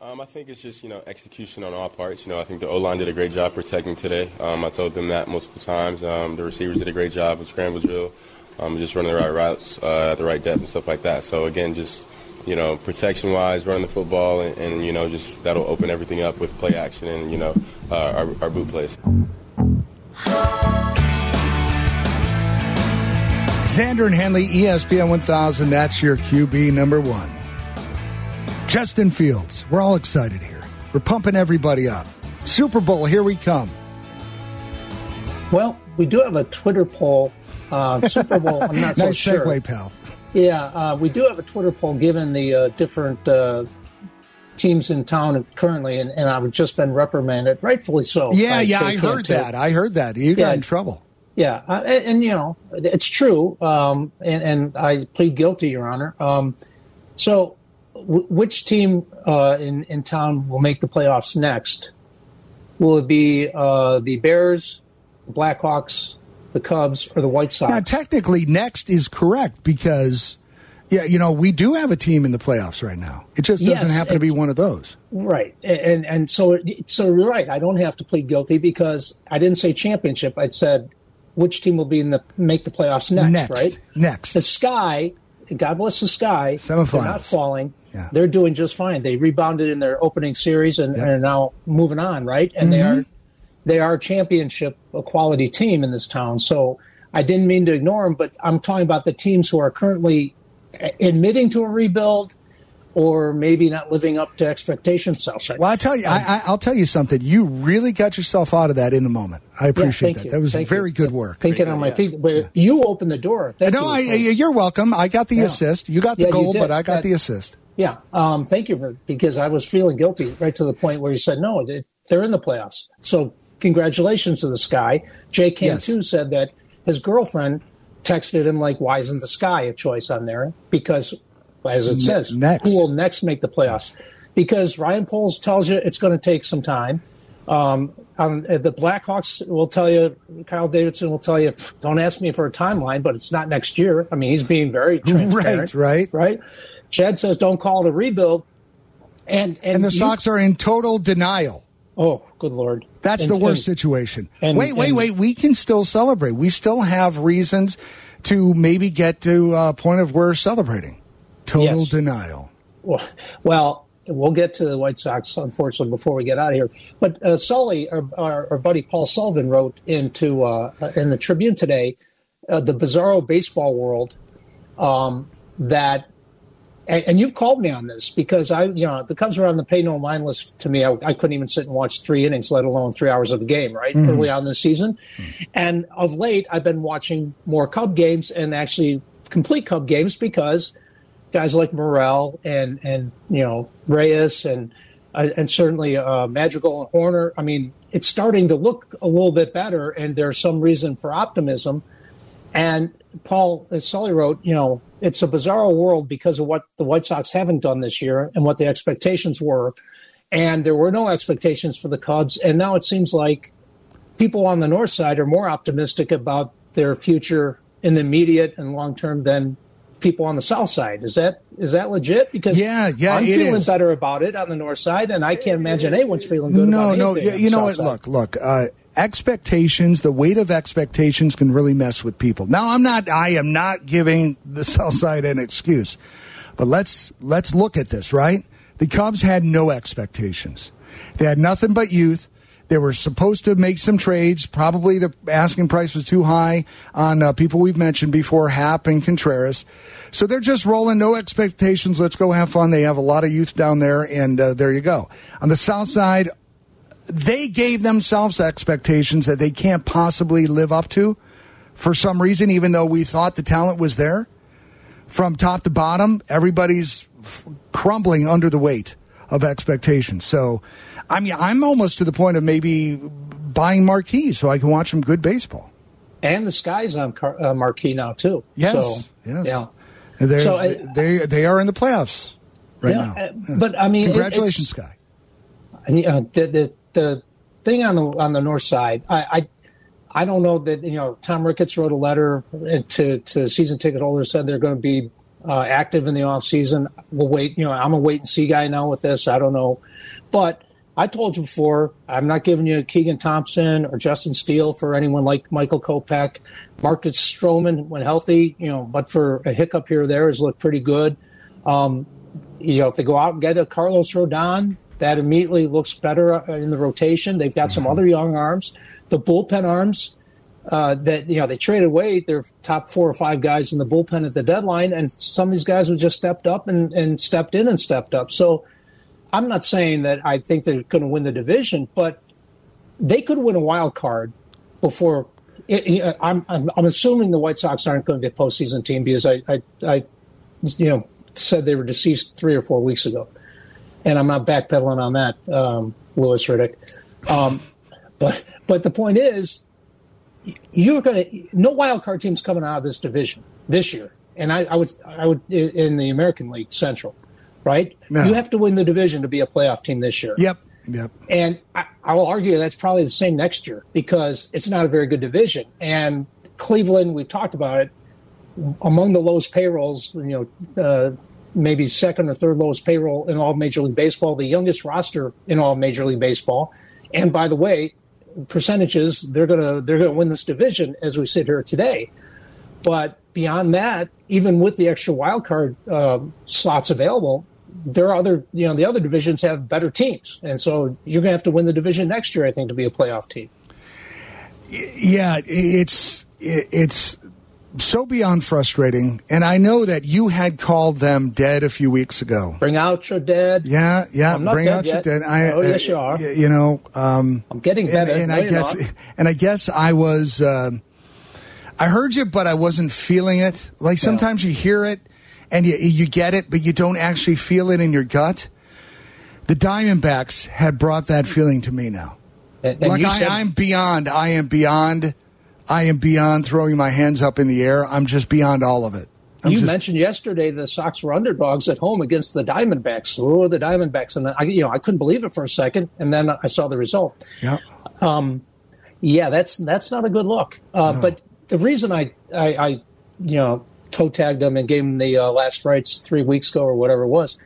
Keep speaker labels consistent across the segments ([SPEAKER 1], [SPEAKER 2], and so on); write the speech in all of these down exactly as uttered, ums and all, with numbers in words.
[SPEAKER 1] Um, I think it's just, you know, execution on all parts. You know, I think the O-line did a great job protecting today. Um, I told them that multiple times. Um, the receivers did a great job with scramble drill, um, just running the right routes uh, at the right depth and stuff like that. So, again, just, you know, protection-wise, running the football, and, and, you know, just that'll open everything up with play action and, you know, uh, our, our boot plays.
[SPEAKER 2] Xander and Henley, E S P N one thousand, that's your Q B number one. Justin Fields, we're all excited here. We're pumping everybody up. Super Bowl, here we come.
[SPEAKER 3] Well, we do have a Twitter poll. Uh, Super Bowl, I'm not so
[SPEAKER 2] nice
[SPEAKER 3] sure.
[SPEAKER 2] Nice segue, pal.
[SPEAKER 3] Yeah, uh, we do have a Twitter poll given the uh, different uh, teams in town currently, and, and I've just been reprimanded, rightfully so.
[SPEAKER 2] Yeah, yeah, I heard that. I heard that. You got
[SPEAKER 3] yeah,
[SPEAKER 2] in trouble.
[SPEAKER 3] Yeah, uh, and, and, you know, it's true, um, and, and I plead guilty, Your Honor. Um, so... Which team uh, in, in town will make the playoffs next? Will it be uh, the Bears, the Blackhawks, the Cubs, or the White Sox?
[SPEAKER 2] Now, technically, next is correct because, yeah, you know, we do have a team in the playoffs right now. It just doesn't
[SPEAKER 3] yes,
[SPEAKER 2] happen to be one of those.
[SPEAKER 3] Right. And and so, so you're right. I don't have to plead guilty because I didn't say championship. I said which team will be in the make the playoffs next,
[SPEAKER 2] next
[SPEAKER 3] right?
[SPEAKER 2] Next.
[SPEAKER 3] The Sky, God bless the Sky,
[SPEAKER 2] Semifinals.
[SPEAKER 3] They're not falling.
[SPEAKER 2] Yeah.
[SPEAKER 3] They're doing just fine. They rebounded in their opening series and,
[SPEAKER 2] yep.
[SPEAKER 3] and are now moving on, right? And
[SPEAKER 2] mm-hmm.
[SPEAKER 3] they are they are a championship, a quality team in this town. So I didn't mean to ignore them, but I'm talking about the teams who are currently admitting to a rebuild or maybe not living up to expectations. Southside.
[SPEAKER 2] Well, I tell you, um, I, I'll tell you something. You really got yourself out of that in the moment. I appreciate
[SPEAKER 3] yeah,
[SPEAKER 2] that.
[SPEAKER 3] you.
[SPEAKER 2] That was
[SPEAKER 3] thank
[SPEAKER 2] very
[SPEAKER 3] you.
[SPEAKER 2] good work.
[SPEAKER 3] Thinking on my feet, but yeah. you opened the door. Thank
[SPEAKER 2] no,
[SPEAKER 3] you.
[SPEAKER 2] I, you're welcome. I got the yeah. assist. You got the
[SPEAKER 3] yeah,
[SPEAKER 2] goal, but I got
[SPEAKER 3] that,
[SPEAKER 2] the assist.
[SPEAKER 3] Yeah, um, thank you for because I was feeling guilty right to the point where you said no, it, they're in the playoffs. So congratulations to the Sky. Jay Cantu yes. said that his girlfriend texted him like, "Why isn't the Sky a choice on there?" Because, as it says,
[SPEAKER 2] next.
[SPEAKER 3] who will next make the playoffs? Because Ryan Poles tells you it's going to take some time. Um, um, the Blackhawks will tell you, Kyle Davidson will tell you, don't ask me for a timeline, but it's not next year. I mean, he's being very transparent.
[SPEAKER 2] Right, right.
[SPEAKER 3] Right? Chad says don't call it a rebuild. And and,
[SPEAKER 2] and the
[SPEAKER 3] you,
[SPEAKER 2] Sox are in total denial.
[SPEAKER 3] Oh, good Lord.
[SPEAKER 2] That's
[SPEAKER 3] and,
[SPEAKER 2] the worst
[SPEAKER 3] and,
[SPEAKER 2] situation.
[SPEAKER 3] And,
[SPEAKER 2] wait, wait,
[SPEAKER 3] and,
[SPEAKER 2] wait. We can still celebrate. We still have reasons to maybe get to a point of we're celebrating. Total
[SPEAKER 3] yes.
[SPEAKER 2] denial.
[SPEAKER 3] Well, well, we'll get to the White Sox, unfortunately, before we get out of here. But uh, Sully, our, our, our buddy Paul Sullivan, wrote into uh, in the Tribune today, uh, the bizarro baseball world, um, that, and, and you've called me on this because I, you know, the Cubs were on the pay no mind list to me. I, I couldn't even sit and watch three innings, let alone three hours of the game, right, mm-hmm. early on this season. Mm-hmm. And of late, I've been watching more Cub games and actually complete Cub games because guys like Morel and, and you know, Reyes and uh, and certainly uh, Madrigal and Horner. I mean, it's starting to look a little bit better, and there's some reason for optimism. And Paul Sully wrote, you know, it's a bizarre world because of what the White Sox haven't done this year and what the expectations were. And there were no expectations for the Cubs. And now it seems like people on the north side are more optimistic about their future in the immediate and long term than people on the south side. Is that is that legit? Because
[SPEAKER 2] yeah, yeah,
[SPEAKER 3] I'm
[SPEAKER 2] it
[SPEAKER 3] feeling
[SPEAKER 2] is.
[SPEAKER 3] better about it on the north side, and I can't imagine anyone's feeling good
[SPEAKER 2] no,
[SPEAKER 3] about
[SPEAKER 2] no,
[SPEAKER 3] anything.
[SPEAKER 2] No, no, you know what?
[SPEAKER 3] Side.
[SPEAKER 2] Look, look. Uh, expectations, the weight of expectations can really mess with people. Now, I'm not. I am not giving the south side an excuse, but let's let's look at this. Right, the Cubs had no expectations. They had nothing but youth. They were supposed to make some trades. Probably the asking price was too high on uh, people we've mentioned before, Happ and Contreras. So they're just rolling, no expectations. Let's go have fun. They have a lot of youth down there, and uh, there you go. On the south side, they gave themselves expectations that they can't possibly live up to for some reason, even though we thought the talent was there. From top to bottom, everybody's f- crumbling under the weight of expectations. So, I mean, I'm almost to the point of maybe buying marquees so I can watch some good baseball.
[SPEAKER 3] And the Sky's on car- uh, marquee now too.
[SPEAKER 2] Yes,
[SPEAKER 3] so,
[SPEAKER 2] yes.
[SPEAKER 3] Yeah.
[SPEAKER 2] They're,
[SPEAKER 3] so, uh,
[SPEAKER 2] they they are in the playoffs right
[SPEAKER 3] yeah,
[SPEAKER 2] now.
[SPEAKER 3] Uh, but I mean,
[SPEAKER 2] congratulations, Sky.
[SPEAKER 3] You know, the the the thing on the on the north side, I. I I don't know that, you know, Tom Ricketts wrote a letter to, to season ticket holders, said they're going to be uh, active in the offseason. We'll wait. You know, I'm a wait and see guy now with this. I don't know. But I told you before, I'm not giving you Keegan Thompson or Justin Steele for anyone like Michael Kopech. Marcus Stroman, when healthy, you know, but for a hiccup here or there, has looked pretty good. Um, you know, if they go out and get a Carlos Rodon, that immediately looks better in the rotation. They've got some other young arms. The bullpen arms uh, that, you know, they traded away their top four or five guys in the bullpen at the deadline, and some of these guys have just stepped up and, and stepped in and stepped up. So I'm not saying that I think they're going to win the division, but they could win a wild card before. It, you know, I'm, I'm I'm assuming the White Sox aren't going to be a postseason team because I, I, I you know, said they were deceased three or four weeks ago. And I'm not backpedaling on that, um, Louis Riddick. Um, but but the point is, you're going to no wild card teams coming out of this division this year. And I, I would I would in the American League Central, right? No. You have to win the division to be a playoff team this year.
[SPEAKER 2] Yep. Yep.
[SPEAKER 3] And I, I will argue that's probably the same next year because it's not a very good division. And Cleveland, we've talked about it, among the lowest payrolls, you know. Uh, maybe second or third lowest payroll in all of Major League Baseball, the youngest roster in all of Major League Baseball. And by the way, percentages, they're gonna they're gonna win this division as we sit here today. But beyond that, even with the extra wild card uh, slots available, there are other you know the other divisions have better teams, and so you're gonna have to win the division next year, I think, to be a playoff team.
[SPEAKER 2] Yeah, it's it's. so beyond frustrating, and I know that you had called them dead a few weeks ago.
[SPEAKER 3] Bring out your dead.
[SPEAKER 2] Yeah, yeah.
[SPEAKER 3] I'm not
[SPEAKER 2] bring
[SPEAKER 3] dead
[SPEAKER 2] out
[SPEAKER 3] yet.
[SPEAKER 2] your dead. I,
[SPEAKER 3] oh, yes, you are.
[SPEAKER 2] Uh, you know, um,
[SPEAKER 3] I'm getting better.
[SPEAKER 2] And, and I guess,
[SPEAKER 3] not.
[SPEAKER 2] and I guess I was. Uh, I heard you, but I wasn't feeling it. Like sometimes yeah. you hear it and you you get it, but you don't actually feel it in your gut. The Diamondbacks had brought that feeling to me now.
[SPEAKER 3] And, and
[SPEAKER 2] like I,
[SPEAKER 3] said-
[SPEAKER 2] I'm beyond. I am beyond. I am beyond throwing my hands up in the air. I'm just beyond all of it. I'm
[SPEAKER 3] you
[SPEAKER 2] just,
[SPEAKER 3] mentioned yesterday the Sox were underdogs at home against the Diamondbacks. Oh, the Diamondbacks, and I, you know, I couldn't believe it for a second, and then I saw the result.
[SPEAKER 2] Yeah,
[SPEAKER 3] um, yeah, that's that's not a good look. Uh, no. But the reason I, I, I, you know, toe tagged them and gave them the uh, last rights three weeks ago or whatever it was.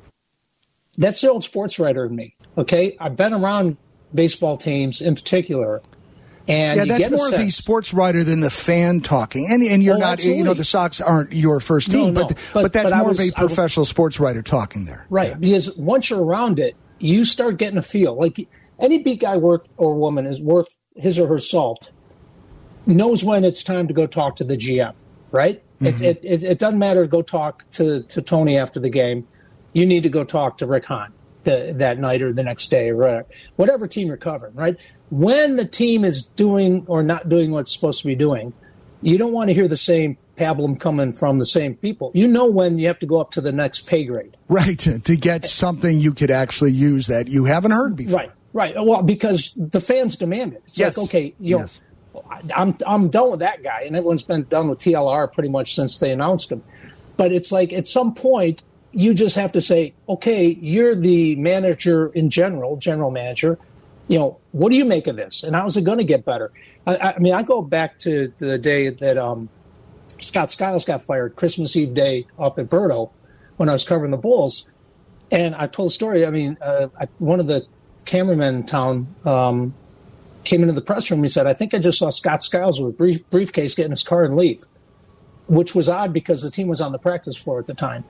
[SPEAKER 3] That's the old sports writer in me. Okay, I've been around baseball teams in particular. And
[SPEAKER 2] yeah, that's more of the sports writer than the fan talking. And and you're oh, not, absolutely. you know, the Sox aren't your first team, no, no. But, but but that's but more was, of a professional was, sports writer talking there.
[SPEAKER 3] Right, yeah. Because once you're around it, you start getting a feel. Like any beat guy worth or woman is worth his or her salt, knows when it's time to go talk to the G M, right? Mm-hmm. It, it, it doesn't matter to go talk to, to Tony after the game. You need to go talk to Rick Hahn the, that night or the next day or whatever, whatever team you're covering, right? When the team is doing or not doing what it's supposed to be doing, you don't want to hear the same pablum coming from the same people. You know when you have to go up to the next pay grade.
[SPEAKER 2] Right, to get something you could actually use that you haven't heard before.
[SPEAKER 3] Right, right. Well, because the fans demand it. It's
[SPEAKER 2] yes.
[SPEAKER 3] like, okay, you know,
[SPEAKER 2] yes.
[SPEAKER 3] I'm, I'm done with that guy, and everyone's been done with T L R pretty much since they announced him. But it's like at some point, you just have to say, okay, you're the manager in general, general manager. You know, what do you make of this? And how is it going to get better? I, I mean, I go back to the day that um, Scott Skiles got fired, Christmas Eve day up at Berto when I was covering the Bulls. And I told the story. I mean, uh, I, one of the cameramen in town um, came into the press room. He said, I think I just saw Scott Skiles with a brief, briefcase get in his car and leave, which was odd because the team was on the practice floor at the time.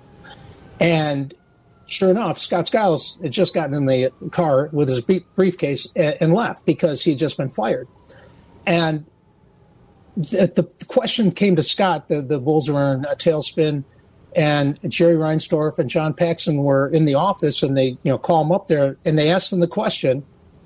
[SPEAKER 3] And sure enough, Scott Skiles had just gotten in the car with his briefcase and left because he had just been fired. And the, the question came to Scott. The, the Bulls were in a tailspin, and Jerry Reinsdorf and John Paxson were in the office, and they, you know, call him up there, and they asked him the question,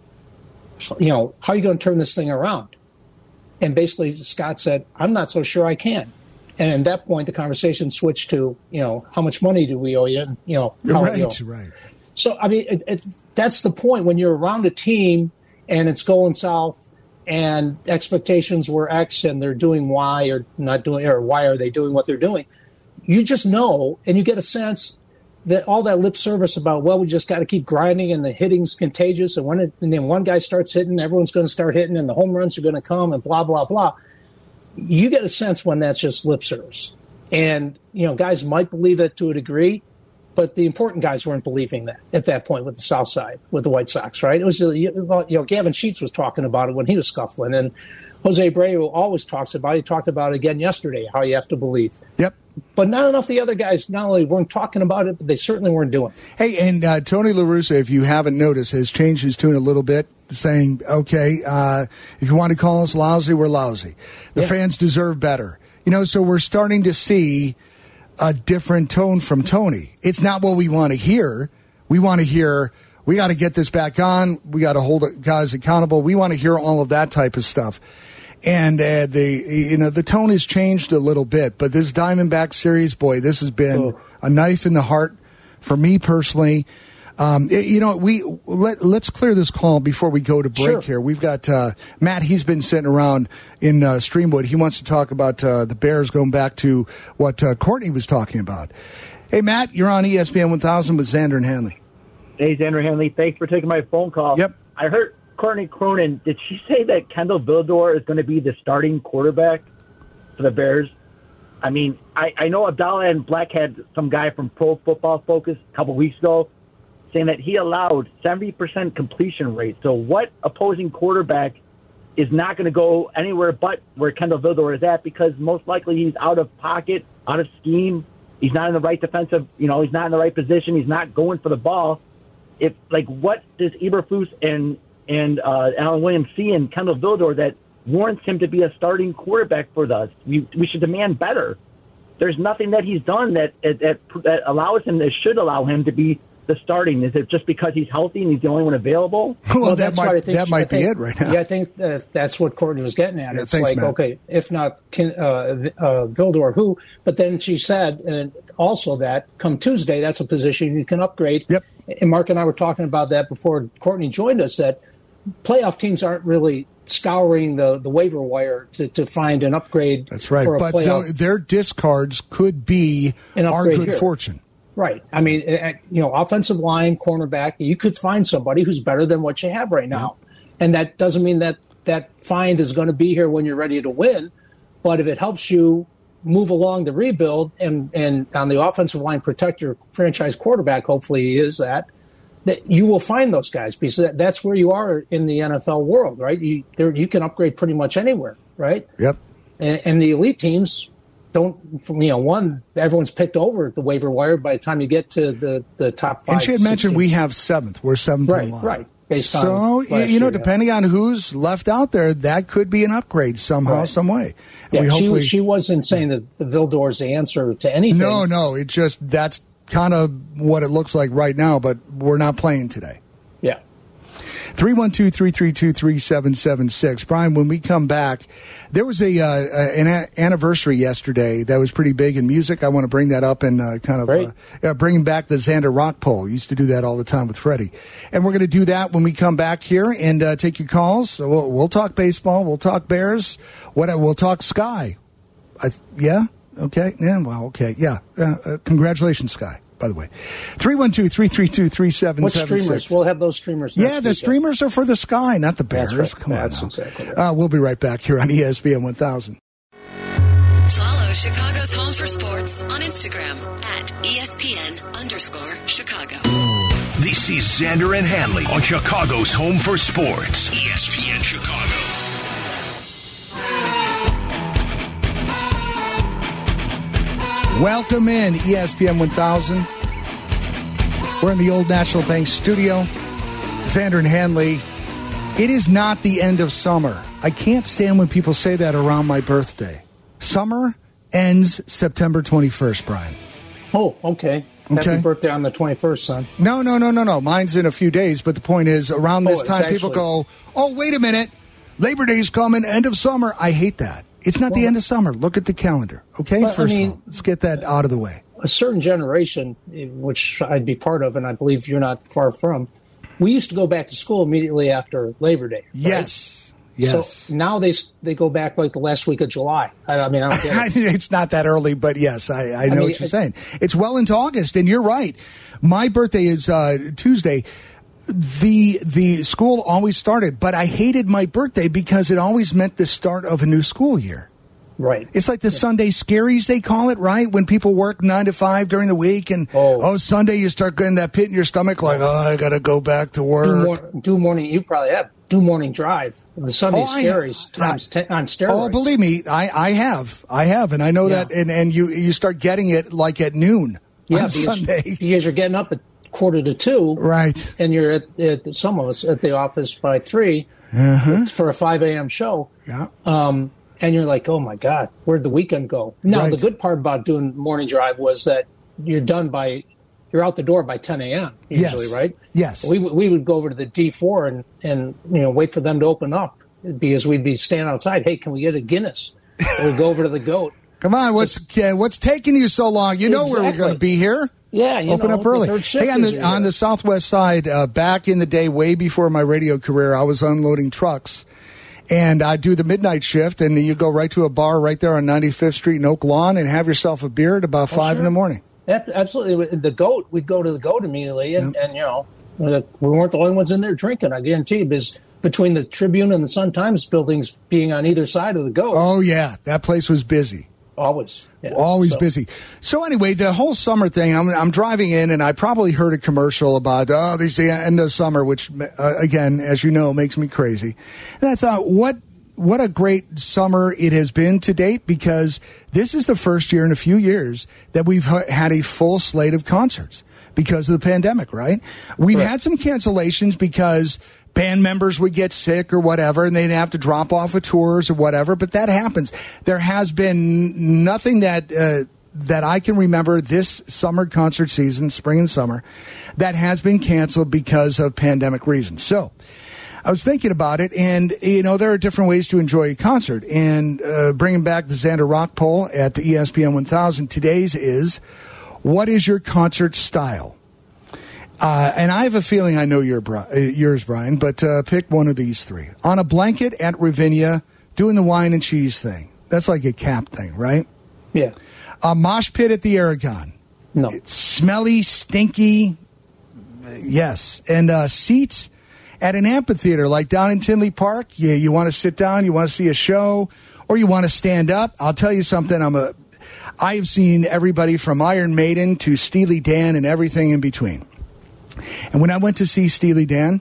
[SPEAKER 3] you know, how are you going to turn this thing around? And basically Scott said, I'm not so sure I can. And at that point, the conversation switched to, you know, how much money do we owe you? And, you know, how,
[SPEAKER 2] right,
[SPEAKER 3] you know.
[SPEAKER 2] right.
[SPEAKER 3] So, I mean, it, it, that's the point. When you're around a team and it's going south and expectations were X and they're doing Y or not doing, or why are they doing what they're doing? You just know, and you get a sense that all that lip service about, well, we just got to keep grinding and the hitting's contagious. And when it, and then one guy starts hitting, everyone's going to start hitting and the home runs are going to come and blah, blah, blah. You get a sense when that's just lip service. And, you know, guys might believe it to a degree, but the important guys weren't believing that at that point with the South Side, with the White Sox, right? It was, you know, Gavin Sheets was talking about it when he was scuffling, and Jose Abreu always talks about it. He talked about it again yesterday, how you have to believe.
[SPEAKER 2] Yep.
[SPEAKER 3] But not enough of the other guys not only weren't talking about it, but they certainly weren't doing it.
[SPEAKER 2] Hey, and uh, Tony La Russa, if you haven't noticed, has changed his tune a little bit, saying, okay, uh, if you want to call us lousy, we're lousy. The
[SPEAKER 3] yeah.
[SPEAKER 2] fans deserve better. You know, so we're starting to see a different tone from Tony. It's not what we want to hear. We want to hear, we got to get this back on. We got to hold guys accountable. We want to hear all of that type of stuff. And uh, the you know the tone has changed a little bit, but this Diamondback series, boy, this has been oh. a knife in the heart for me personally. Um, it, you know, we let let's clear this call before we go to break
[SPEAKER 3] sure.
[SPEAKER 2] here. We've got uh, Matt. He's been sitting around in uh, Streamwood. He wants to talk about uh, the Bears, going back to what uh, Courtney was talking about. Hey, Matt, you're on E S P N one thousand with Xander and Hanley.
[SPEAKER 4] Hey, Xander and Hanley, thanks for taking my phone call.
[SPEAKER 2] Yep,
[SPEAKER 4] I heard Courtney Cronin, did she say that Kendall Vildor is going to be the starting quarterback for the Bears? I mean, I, I know Abdallah and Black had some guy from Pro Football Focus a couple weeks ago saying that he allowed seventy percent completion rate. So what opposing quarterback is not going to go anywhere but where Kendall Vildor is at, because most likely he's out of pocket, out of scheme. He's not in the right defensive, you know, he's not in the right position. He's not going for the ball. If, like, what does Eberflus and and uh, Alan Williams see in Kendall Vildor that warrants him to be a starting quarterback for us? We, we should demand better. There's nothing that he's done that, that that allows him, that should allow him to be the starting. Is it just because he's healthy and he's the only one available?
[SPEAKER 2] Well,
[SPEAKER 3] well
[SPEAKER 2] that
[SPEAKER 3] that's
[SPEAKER 2] might,
[SPEAKER 3] what I think.
[SPEAKER 2] that might
[SPEAKER 3] think,
[SPEAKER 2] be it right now.
[SPEAKER 3] Yeah, I think that that's what Courtney was getting at.
[SPEAKER 2] Yeah,
[SPEAKER 3] it's
[SPEAKER 2] thanks,
[SPEAKER 3] like,
[SPEAKER 2] Matt.
[SPEAKER 3] okay, if not uh, uh, Vildor, who? But then she said, and also that come Tuesday, that's a position you can upgrade.
[SPEAKER 2] Yep.
[SPEAKER 3] And Mark and I were talking about that before Courtney joined us, that playoff teams aren't really scouring the, the waiver wire to, to find an upgrade.
[SPEAKER 2] That's right.
[SPEAKER 3] For a
[SPEAKER 2] but
[SPEAKER 3] playoff.
[SPEAKER 2] th- their discards could be
[SPEAKER 3] An
[SPEAKER 2] our
[SPEAKER 3] upgrade
[SPEAKER 2] good
[SPEAKER 3] here.
[SPEAKER 2] fortune.
[SPEAKER 3] Right. I mean, you know, offensive line, cornerback, you could find somebody who's better than what you have right now. Yeah. And that doesn't mean that that find is going to be here when you're ready to win. But if it helps you move along the rebuild and, and on the offensive line protect your franchise quarterback, hopefully he is that, that you will find those guys, because that, that's where you are in the N F L world, right? You there, you can upgrade pretty much anywhere, right?
[SPEAKER 2] Yep.
[SPEAKER 3] And, and the elite teams don't, you know, one, everyone's picked over the waiver wire by the time you get to the, the top five.
[SPEAKER 2] And she had mentioned
[SPEAKER 3] teams.
[SPEAKER 2] we have seventh. We're seventh
[SPEAKER 3] Right,
[SPEAKER 2] in line.
[SPEAKER 3] right. Based
[SPEAKER 2] so,
[SPEAKER 3] on
[SPEAKER 2] you
[SPEAKER 3] year,
[SPEAKER 2] know,
[SPEAKER 3] yeah.
[SPEAKER 2] depending on who's left out there, that could be an upgrade somehow,
[SPEAKER 3] Right.
[SPEAKER 2] some way. And
[SPEAKER 3] Yeah,
[SPEAKER 2] we
[SPEAKER 3] she,
[SPEAKER 2] hopefully,
[SPEAKER 3] she wasn't saying that the Vildor's the answer to anything.
[SPEAKER 2] No, no. It just, that's kind of what it looks like right now, but we're not playing today.
[SPEAKER 3] Yeah.
[SPEAKER 2] three one two, three three two, three seven seven six. Brian, when we come back, there was a uh, an a- anniversary yesterday that was pretty big in music. I want to bring that up and uh, kind of uh, uh, bring back the Xander Rock poll. Used to do that all the time with Freddie. And we're going to do that when we come back here and uh, take your calls. So we'll, we'll talk baseball. We'll talk Bears. What We'll talk Sky. I, yeah? Okay. Yeah, well, okay. Yeah. Uh, uh, congratulations, Sky. By the way, three one two, three three two, three seven seven six.
[SPEAKER 3] What streamers? We'll have those streamers next
[SPEAKER 2] Yeah, the
[SPEAKER 3] week,
[SPEAKER 2] streamers are for the Sky, not the Bears.
[SPEAKER 3] That's right.
[SPEAKER 2] Come
[SPEAKER 3] That's
[SPEAKER 2] on now.
[SPEAKER 3] exactly right.
[SPEAKER 2] Uh, we'll be right back here on E S P N one thousand.
[SPEAKER 5] Follow Chicago's Home for Sports on Instagram at E S P N underscore Chicago.
[SPEAKER 6] This is Xander and Hanley on Chicago's Home for Sports, E S P N Chicago.
[SPEAKER 2] Welcome in, E S P N one thousand. We're in the Old National Bank studio. Xander and Hanley. It is not the end of summer. I can't stand when people say that around my birthday. Summer ends September twenty-first, Brian.
[SPEAKER 3] Oh, okay.
[SPEAKER 2] Okay.
[SPEAKER 3] Happy birthday on the twenty-first, son.
[SPEAKER 2] No, no, no, no, no. Mine's in a few days, but the point is, around this
[SPEAKER 3] Oh, it's
[SPEAKER 2] time, people
[SPEAKER 3] actually-
[SPEAKER 2] go, oh, wait a minute. Labor Day's coming, end of summer. I hate that. It's not the
[SPEAKER 3] Well,
[SPEAKER 2] end of summer. Look at the calendar, okay?
[SPEAKER 3] But, I
[SPEAKER 2] First
[SPEAKER 3] mean-
[SPEAKER 2] of all, let's get that out of the way.
[SPEAKER 3] A certain generation, which I'd be part of, and I believe you're not far from, we used to go back to school immediately after Labor Day. Right?
[SPEAKER 2] Yes. Yes.
[SPEAKER 3] So now they they go back like the last week of July. I, I mean, I don't get it.
[SPEAKER 2] It's not that early, but yes, I, I know
[SPEAKER 3] mean,
[SPEAKER 2] what you're
[SPEAKER 3] it-
[SPEAKER 2] saying. It's well into August, and you're right. My birthday is uh, Tuesday. The the school always started, but I hated my birthday because it always meant the start of a new school year.
[SPEAKER 3] Right.
[SPEAKER 2] It's like the Sunday scaries, they call it, right? When people work nine to five during the week, and oh, oh Sunday you start getting that pit in your stomach, like, oh, I got to go back to work.
[SPEAKER 3] Do, mor- do morning, you probably have. Do morning drive. The Sunday oh, scaries I, times I, ten, on steroids.
[SPEAKER 2] Oh, believe me, I, I have. I have, and I know yeah. that, and, and you, you start getting it like at noon
[SPEAKER 3] yeah,
[SPEAKER 2] on
[SPEAKER 3] because,
[SPEAKER 2] Sunday.
[SPEAKER 3] Because you're getting up at quarter to two.
[SPEAKER 2] Right.
[SPEAKER 3] And you're at, at some of us at the office by three
[SPEAKER 2] uh-huh.
[SPEAKER 3] for a five a.m. show.
[SPEAKER 2] Yeah.
[SPEAKER 3] Um, and you're like, oh, my God, where'd the weekend go? Now, right. the good part about doing morning drive was that you're done by, you're out the door by ten a.m. usually,
[SPEAKER 2] yes.
[SPEAKER 3] right?
[SPEAKER 2] Yes.
[SPEAKER 3] We we would go over to the D four and, and, you know, wait for them to open up because we'd be standing outside. Hey, can we get a Guinness? We'd go over to the goat.
[SPEAKER 2] Come on, what's uh, what's taking you so long? You know exactly. where we're going to be here.
[SPEAKER 3] Yeah, you
[SPEAKER 2] open
[SPEAKER 3] know,
[SPEAKER 2] up early. Hey, on the on the Southwest side, uh, back in the day, way before my radio career, I was unloading trucks, and I do the midnight shift, and you go right to a bar right there on ninety-fifth Street in Oak Lawn and have yourself a beer at about oh, five sure. in the morning.
[SPEAKER 3] Absolutely, the goat. We'd go to the goat immediately, and, yep. and you know, we weren't the only ones in there drinking. I guarantee you, because between the Tribune and the Sun-Times buildings being on either side of the goat.
[SPEAKER 2] Oh yeah, that place was busy.
[SPEAKER 3] Always. Yeah.
[SPEAKER 2] Always
[SPEAKER 3] so.
[SPEAKER 2] busy. So anyway, the whole summer thing, I'm, I'm driving in, and I probably heard a commercial about, oh, this is the end of summer, which, uh, again, as you know, makes me crazy. And I thought, what what a great summer it has been to date, because this is the first year in a few years that we've had a full slate of concerts because of the pandemic, right? We've right. had some cancellations because band members would get sick or whatever, and they'd have to drop off of tours or whatever, but that happens. There has been nothing that uh, that I can remember this summer concert season, spring and summer, that has been canceled because of pandemic reasons. So I was thinking about it, and, you know, there are different ways to enjoy a concert. And uh, bringing back the Xander Rock poll at the E S P N one thousand, today's is, what is your concert style? Uh, and I have a feeling I know your, uh, yours, Brian, but uh, pick one of these three. On a blanket at Ravinia, doing the wine and cheese thing. That's like a cap thing, right?
[SPEAKER 3] Yeah.
[SPEAKER 2] A mosh pit at the Aragon.
[SPEAKER 3] No.
[SPEAKER 2] It's smelly, stinky. Yes. And uh, seats at an amphitheater, like down in Tinley Park. Yeah, you want to sit down, you want to see a show, or you want to stand up. I'll tell you something. I'm a, I have seen everybody from Iron Maiden to Steely Dan and everything in between. And when I went to see Steely Dan,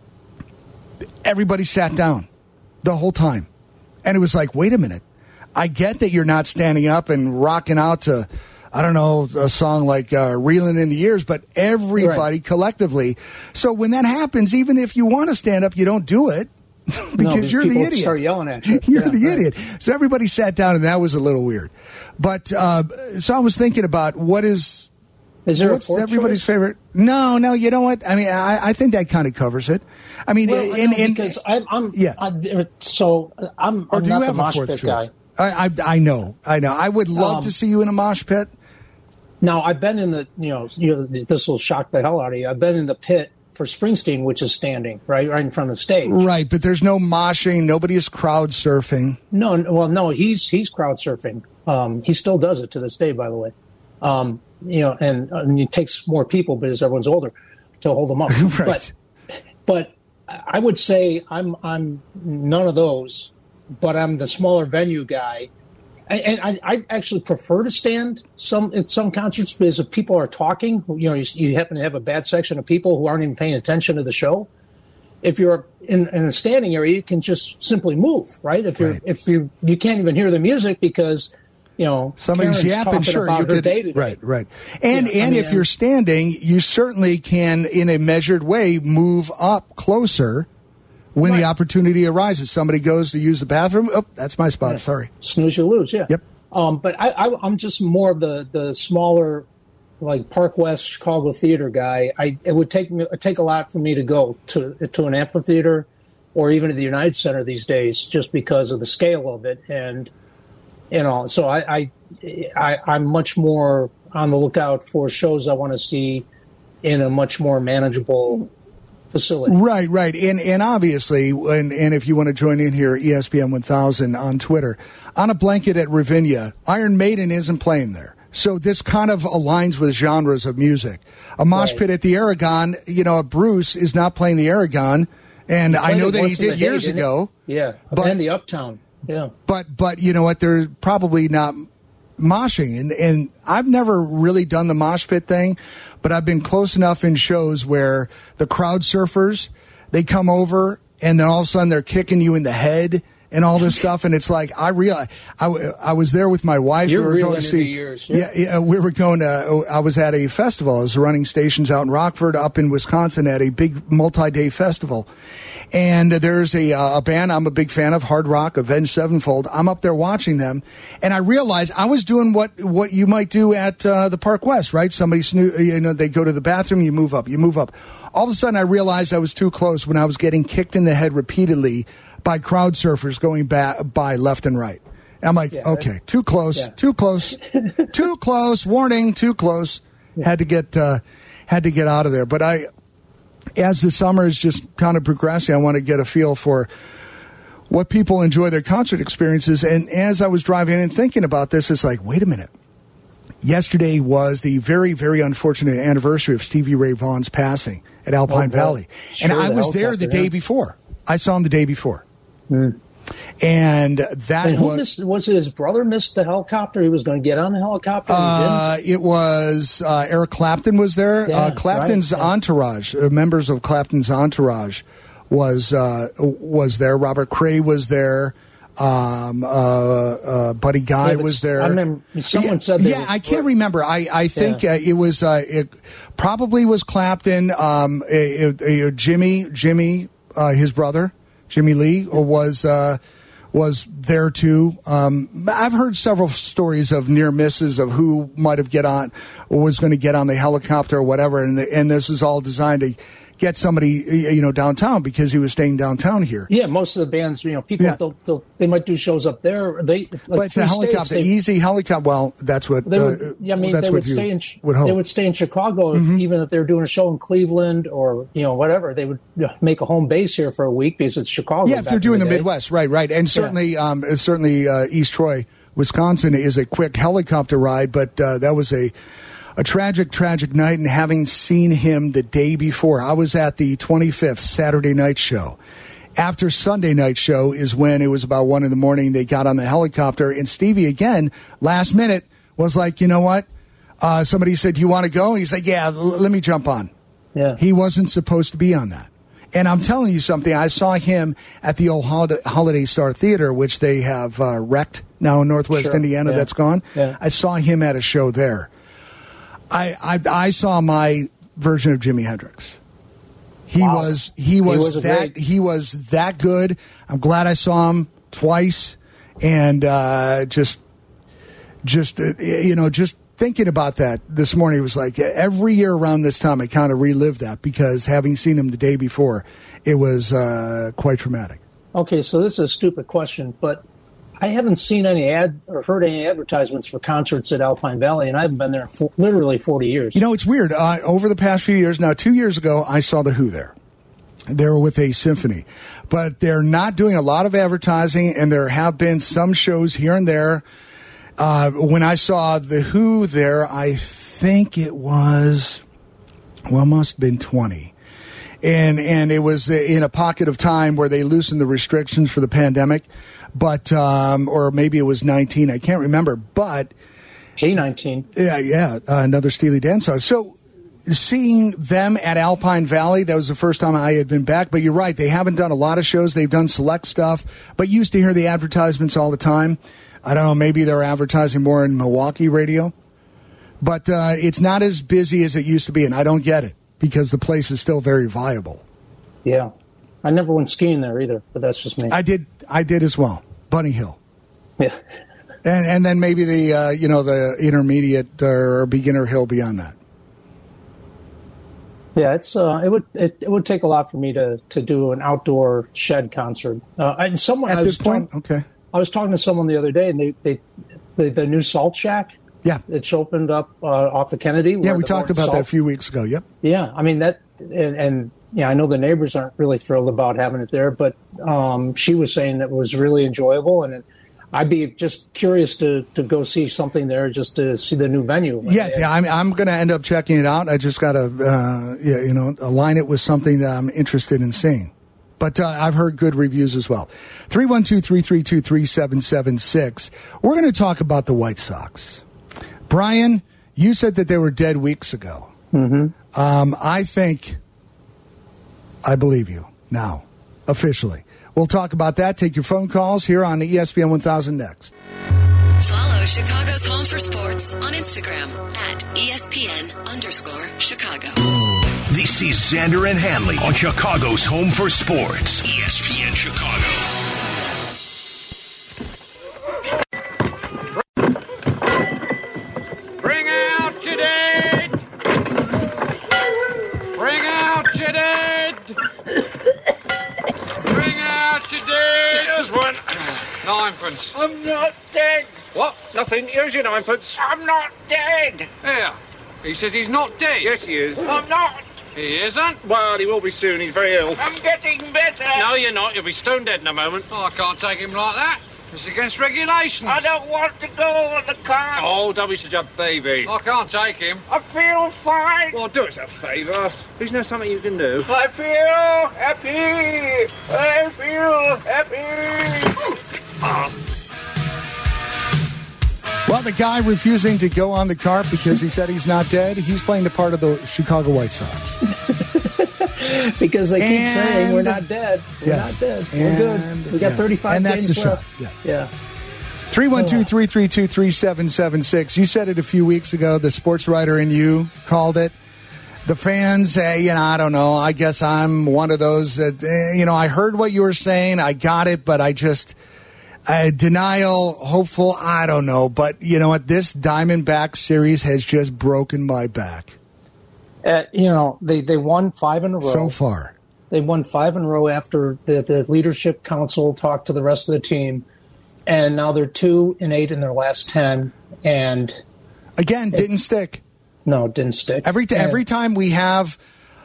[SPEAKER 2] everybody sat down the whole time. And it was like, wait a minute. I get that you're not standing up and rocking out to, I don't know, a song like uh, Reeling in the Years, but everybody right. collectively. So when that happens, even if you want to stand up, you don't do it because
[SPEAKER 3] no,
[SPEAKER 2] you're the idiot.
[SPEAKER 3] Start yelling at you.
[SPEAKER 2] You're
[SPEAKER 3] yeah,
[SPEAKER 2] the
[SPEAKER 3] right.
[SPEAKER 2] idiot. So everybody sat down, and that was a little weird. But uh, so I was thinking about what is...
[SPEAKER 3] Is there
[SPEAKER 2] What's
[SPEAKER 3] a
[SPEAKER 2] everybody's
[SPEAKER 3] choice?
[SPEAKER 2] favorite? No, no. You know what? I mean, I, I think that kind of covers it. I mean,
[SPEAKER 3] well,
[SPEAKER 2] in,
[SPEAKER 3] no,
[SPEAKER 2] in,
[SPEAKER 3] because I'm, I'm
[SPEAKER 2] yeah.
[SPEAKER 3] I, so I'm,
[SPEAKER 2] or
[SPEAKER 3] I'm
[SPEAKER 2] do
[SPEAKER 3] not
[SPEAKER 2] you have
[SPEAKER 3] the
[SPEAKER 2] a
[SPEAKER 3] mosh
[SPEAKER 2] fourth
[SPEAKER 3] pit
[SPEAKER 2] choice?
[SPEAKER 3] guy.
[SPEAKER 2] I, I, I know, I know. I would love
[SPEAKER 3] um,
[SPEAKER 2] to see you in a mosh pit.
[SPEAKER 3] Now, I've been in the, you know, you know, this will shock the hell out of you. I've been in the pit for Springsteen, which is standing right, right in front of the stage.
[SPEAKER 2] Right, but there's no moshing. Nobody is crowd surfing.
[SPEAKER 3] No, well, no, he's he's crowd surfing. Um, he still does it to this day, by the way. Um, you know, and, and it takes more people because everyone's older to hold them up.
[SPEAKER 2] Right.
[SPEAKER 3] But, but I would say I'm I'm none of those, but I'm the smaller venue guy. And I, I actually prefer to stand some at some concerts because if people are talking, you know, you, you happen to have a bad section of people who aren't even paying attention to the show. If you're in, in a standing area, you can just simply move, right? If you're
[SPEAKER 2] right.
[SPEAKER 3] if you you can't even hear the music because you know
[SPEAKER 2] somebody's
[SPEAKER 3] Karen's
[SPEAKER 2] yapping. Sure, you could.
[SPEAKER 3] Day-to-day.
[SPEAKER 2] Right, right. And
[SPEAKER 3] yeah,
[SPEAKER 2] and
[SPEAKER 3] I mean,
[SPEAKER 2] if you're standing, you certainly can, in a measured way, move up closer. When right. the opportunity arises, somebody goes to use the bathroom. Oh, that's my spot.
[SPEAKER 3] Yeah.
[SPEAKER 2] Sorry.
[SPEAKER 3] Snooze, you lose. Yeah.
[SPEAKER 2] Yep.
[SPEAKER 3] Um, but I, I, I'm just more of the, the smaller, like Park West Chicago theater guy. I it would take me take a lot for me to go to to an amphitheater or even to the United Center these days, just because of the scale of it. And you know, so I, I, I I'm much more on the lookout for shows I want to see in a much more manageable facility.
[SPEAKER 2] Right, right. And and obviously, and, and if you want to join in here, E S P N one thousand on Twitter, on a blanket at Ravinia, Iron Maiden isn't playing there. So this kind of aligns with genres of music. A mosh
[SPEAKER 3] right.
[SPEAKER 2] pit at the Aragon, you know, Bruce is not playing the Aragon, and I know that he did
[SPEAKER 3] day,
[SPEAKER 2] years ago.
[SPEAKER 3] It? Yeah,
[SPEAKER 2] but
[SPEAKER 3] and the Uptown. Yeah.
[SPEAKER 2] But but you know what? They're probably not moshing, and and I've never really done the mosh pit thing, but I've been close enough in shows where the crowd surfers, they come over and then all of a sudden they're kicking you in the head and all this stuff, and it's like I realize I, I was there with my wife.
[SPEAKER 3] You're
[SPEAKER 2] we were
[SPEAKER 3] real
[SPEAKER 2] going to
[SPEAKER 3] into
[SPEAKER 2] see.
[SPEAKER 3] the years, yeah.
[SPEAKER 2] yeah, yeah, we were going to. I was at a festival. I was running stations out in Rockford, up in Wisconsin, at a big multi-day festival. And there's a, uh, a band I'm a big fan of, hard rock, Avenged Sevenfold. I'm up there watching them, and I realized I was doing what, what you might do at uh, the Park West, right? Somebody snoo- you know, they go to the bathroom, you move up, you move up. All of a sudden, I realized I was too close when I was getting kicked in the head repeatedly by crowd surfers going ba- by left and right. I'm like,
[SPEAKER 3] yeah,
[SPEAKER 2] okay, too close,
[SPEAKER 3] yeah.
[SPEAKER 2] too close, too close. Warning, too close. Yeah. Had to get uh, had to get out of there, but I. As the summer is just kind of progressing, I want to get a feel for what people enjoy their concert experiences. And as I was driving in and thinking about this, it's like, wait a minute. Yesterday was the very, very unfortunate anniversary of Stevie Ray Vaughan's passing at Alpine
[SPEAKER 3] oh,
[SPEAKER 2] Valley.
[SPEAKER 3] Sure,
[SPEAKER 2] and I
[SPEAKER 3] the
[SPEAKER 2] was there the day
[SPEAKER 3] yeah.
[SPEAKER 2] before. I saw him the day before.
[SPEAKER 3] Mm.
[SPEAKER 2] And that
[SPEAKER 3] and who
[SPEAKER 2] was...
[SPEAKER 3] missed, was it his brother missed the helicopter? He was going to get on the helicopter and
[SPEAKER 2] uh,
[SPEAKER 3] didn't?
[SPEAKER 2] It was uh, Eric Clapton was there.
[SPEAKER 3] Yeah,
[SPEAKER 2] uh, Clapton's
[SPEAKER 3] right, yeah.
[SPEAKER 2] entourage, uh, members of Clapton's entourage was uh, was there. Robert Cray was there. Um, uh, uh, Buddy Guy
[SPEAKER 3] Yeah, but
[SPEAKER 2] was there.
[SPEAKER 3] I remember someone
[SPEAKER 2] yeah,
[SPEAKER 3] said that.
[SPEAKER 2] Yeah, I can't remember. I, I think
[SPEAKER 3] Yeah.
[SPEAKER 2] uh, it was uh, it probably was Clapton. Um, it, it, it, Jimmy, Jimmy, uh, his brother, Jimmy Lee, or was. Uh, was there too. Um, I've heard several stories of near misses of who might have get on or was going to get on the helicopter or whatever, and the, and this is all designed to get somebody, you know, downtown because he was staying downtown here.
[SPEAKER 3] Yeah, most of the bands, you know, people
[SPEAKER 2] Yeah.
[SPEAKER 3] they'll, they'll, they might do shows up there. They like
[SPEAKER 2] But it's a
[SPEAKER 3] three
[SPEAKER 2] helicopter,
[SPEAKER 3] states, they-
[SPEAKER 2] easy helicopter. Well, that's what
[SPEAKER 3] They would,
[SPEAKER 2] uh,
[SPEAKER 3] yeah, I mean,
[SPEAKER 2] that's
[SPEAKER 3] they
[SPEAKER 2] what
[SPEAKER 3] would
[SPEAKER 2] you
[SPEAKER 3] stay in.
[SPEAKER 2] would hope.
[SPEAKER 3] They would stay in Chicago,
[SPEAKER 2] Mm-hmm.
[SPEAKER 3] even if they were doing a show in Cleveland or you know whatever. They would you know, make a home base here for a week because it's Chicago.
[SPEAKER 2] Yeah, if
[SPEAKER 3] back
[SPEAKER 2] you're
[SPEAKER 3] in
[SPEAKER 2] doing the,
[SPEAKER 3] day.
[SPEAKER 2] Midwest, right, right, and certainly, um, certainly uh, East Troy, Wisconsin, is a quick helicopter ride. But uh, that was a a tragic, tragic night. And having seen him the day before, I was at the twenty-fifth Saturday night show. After Sunday night show is when it was about one in the morning. They got on the helicopter, and Stevie again, last minute, was like, you know what? Uh, somebody said, "Do you want to go?" And he's like, "Yeah, l- let me jump on."
[SPEAKER 3] Yeah,
[SPEAKER 2] He wasn't supposed to be on that. And I'm telling you something. I saw him at the old Holiday, Holiday Star Theater, which they have uh, wrecked now in Northwest
[SPEAKER 3] Sure.
[SPEAKER 2] Indiana.
[SPEAKER 3] Yeah.
[SPEAKER 2] That's gone.
[SPEAKER 3] Yeah.
[SPEAKER 2] I saw him at a show there. I, I I saw my version of Jimi Hendrix. He
[SPEAKER 3] Wow.
[SPEAKER 2] was he was,
[SPEAKER 3] was a
[SPEAKER 2] that
[SPEAKER 3] great-
[SPEAKER 2] he was that good. I'm glad I saw him twice, and uh, just just uh, you know just thinking about that this morning, it was like every year around this time I kind of relive that because having seen him the day before, it was uh, quite traumatic.
[SPEAKER 3] Okay, so this is a stupid question, but I haven't seen any ad or heard any advertisements for concerts at Alpine Valley, and I haven't been there for literally forty years.
[SPEAKER 2] You know, it's weird. Uh, over the past few years, now two years ago, I saw The Who there. They were with a symphony, but they're not doing a lot of advertising, and there have been some shows here and there. Uh, when I saw The Who there, I think it was, well, it must have been twenty. And and it was in a pocket of time where they loosened the restrictions for the pandemic, but um, or maybe it was nineteen. I can't remember, but
[SPEAKER 3] K nineteen.
[SPEAKER 2] yeah, yeah, uh, another Steely Dan song. So seeing them at Alpine Valley, that was the first time I had been back. But you're right, they haven't done a lot of shows. They've done select stuff, but used to hear the advertisements all the time. I don't know, maybe they're advertising more in Milwaukee radio, but uh, it's not as busy as it used to be, and I don't get it because the place is still very viable.
[SPEAKER 3] Yeah, I never went skiing there either, but that's just me.
[SPEAKER 2] I did, I did as well, Bunny Hill.
[SPEAKER 3] Yeah.
[SPEAKER 2] And and then maybe the uh, you know the intermediate or beginner hill beyond that.
[SPEAKER 3] Yeah, it's uh, it would it, it would take a lot for me to, to do an outdoor shed concert. Uh, and someone
[SPEAKER 2] At
[SPEAKER 3] I
[SPEAKER 2] this
[SPEAKER 3] was
[SPEAKER 2] point,
[SPEAKER 3] talking,
[SPEAKER 2] okay,
[SPEAKER 3] I was talking to someone the other day, and they they the, the new Salt Shack.
[SPEAKER 2] yeah,
[SPEAKER 3] It's opened up uh, off the Kennedy.
[SPEAKER 2] yeah.
[SPEAKER 3] where
[SPEAKER 2] We
[SPEAKER 3] the
[SPEAKER 2] talked
[SPEAKER 3] Lord
[SPEAKER 2] about that a
[SPEAKER 3] Salt-
[SPEAKER 2] few weeks ago. Yep.
[SPEAKER 3] Yeah, I mean that, and, and yeah, I know the neighbors aren't really thrilled about having it there, but um, she was saying it was really enjoyable, and it, I'd be just curious to, to go see something there just to see the new venue.
[SPEAKER 2] Yeah, yeah. I'm I'm going to end up checking it out. I just got to uh, yeah, you know align it with something that I'm interested in seeing. But uh, I've heard good reviews as well. three one two, three three two, three seven seven six. We're going to talk about the White Sox. Brian, you said that they were dead weeks ago.
[SPEAKER 3] Mm-hmm.
[SPEAKER 2] Um, I think I believe you now, officially. We'll talk about that. Take your phone calls here on E S P N one thousand next.
[SPEAKER 5] Follow Chicago's Home for Sports on Instagram at E S P N underscore Chicago.
[SPEAKER 6] This is Xander and Hanley on Chicago's Home for Sports, E S P N Chicago.
[SPEAKER 7] Bring out your dead! Bring out your dead! Bring out your dead! Here's one. Ninepence.
[SPEAKER 8] I'm not dead.
[SPEAKER 7] What?
[SPEAKER 8] Nothing. Here's your ninepence. I'm not dead.
[SPEAKER 7] Here. He says he's not dead.
[SPEAKER 8] Yes, he is. I'm not.
[SPEAKER 7] He isn't?
[SPEAKER 8] Well, he will be soon. He's very ill.
[SPEAKER 7] I'm getting better.
[SPEAKER 8] No, you're not. You'll be stone dead in a moment.
[SPEAKER 7] Oh, I can't take him like that. It's against regulations.
[SPEAKER 8] I don't want to go on the car. Oh, don't be such a baby.
[SPEAKER 7] I can't take him.
[SPEAKER 8] I feel fine. Well, do us a favour. Isn't there something you can do?
[SPEAKER 7] I feel happy. I feel happy.
[SPEAKER 8] Oh.
[SPEAKER 2] Well, the guy refusing to go on the cart because he said he's not dead, he's playing the part of the Chicago White Sox.
[SPEAKER 3] Because they keep
[SPEAKER 2] And-
[SPEAKER 3] saying we're not dead. We're
[SPEAKER 2] Yes.
[SPEAKER 3] not dead. We're
[SPEAKER 2] And-
[SPEAKER 3] good. We got
[SPEAKER 2] yes.
[SPEAKER 3] thirty-five
[SPEAKER 2] And that's
[SPEAKER 3] games
[SPEAKER 2] the shot.
[SPEAKER 3] left.
[SPEAKER 2] Yeah.
[SPEAKER 3] Yeah.
[SPEAKER 2] three one two, three three two, three seven seven six. You said it a few weeks ago. The sports writer in you called it. The fans say, you know, I don't know. I guess I'm one of those that, eh, you know, I heard what you were saying. I got it, but I just, uh, denial, hopeful, I don't know. But, you know what? This Diamondback series has just broken my back
[SPEAKER 3] Uh, you know, they, they won five in a row.
[SPEAKER 2] so far.
[SPEAKER 3] They won five in a row after the, the leadership council talked to the rest of the team. And now they're two and eight in their last ten. And
[SPEAKER 2] Again, didn't stick.
[SPEAKER 3] no, it didn't stick.
[SPEAKER 2] Every t-
[SPEAKER 3] And-
[SPEAKER 2] every time we have,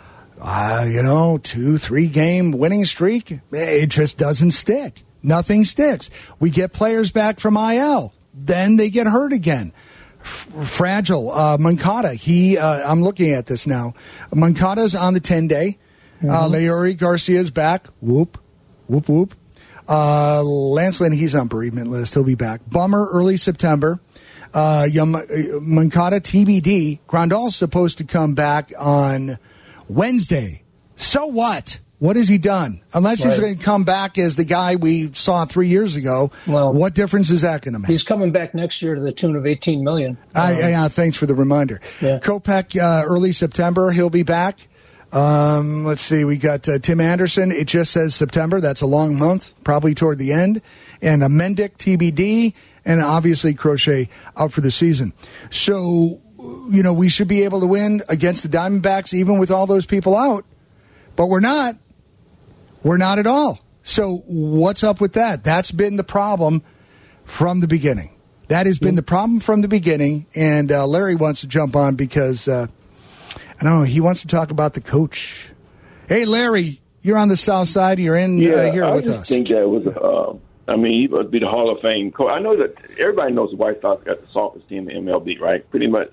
[SPEAKER 2] uh, you know, two, three game winning streak, it just doesn't stick. Nothing sticks. We get players back from I L, then they get hurt again. F- fragile. Uh, Moncada, he, uh, I'm looking at this now. Moncada's on the ten day. Uh, Leori Garcia's back. Whoop, whoop, whoop. Uh, Lance Lynn, he's on bereavement list. He'll be back. Bummer, early September. Uh, Yam- Moncada, T B D. Grandal's supposed to come back on Wednesday. So what? What has he done? Unless he's
[SPEAKER 3] Right.
[SPEAKER 2] going to come back as the guy we saw three years ago.
[SPEAKER 3] Well,
[SPEAKER 2] what difference is that going to make?
[SPEAKER 3] He's coming back next year to the tune of eighteen million dollars.
[SPEAKER 2] I, yeah, thanks for the reminder.
[SPEAKER 3] Yeah.
[SPEAKER 2] Kopech, uh, early September, he'll be back. Um, let's see, we got uh, Tim Anderson. It just says September. That's a long month, probably toward the end. And a Mendick, T B D, and obviously Crochet out for the season. So, you know, we should be able to win against the Diamondbacks even with all those people out. But we're not. We're not at all. So what's up with that? That's been the problem from the beginning. That has been the problem from the beginning. And uh, Larry wants to jump on because, uh, I don't know, he wants to talk about the coach. Hey, Larry, you're on the south side. You're in
[SPEAKER 9] Yeah,
[SPEAKER 2] uh, here
[SPEAKER 9] I
[SPEAKER 2] with
[SPEAKER 9] just
[SPEAKER 2] us.
[SPEAKER 9] think that was, uh, I mean, he would be the Hall of Fame coach. I know that everybody knows the White Sox got the softest team in M L B, right? Pretty much.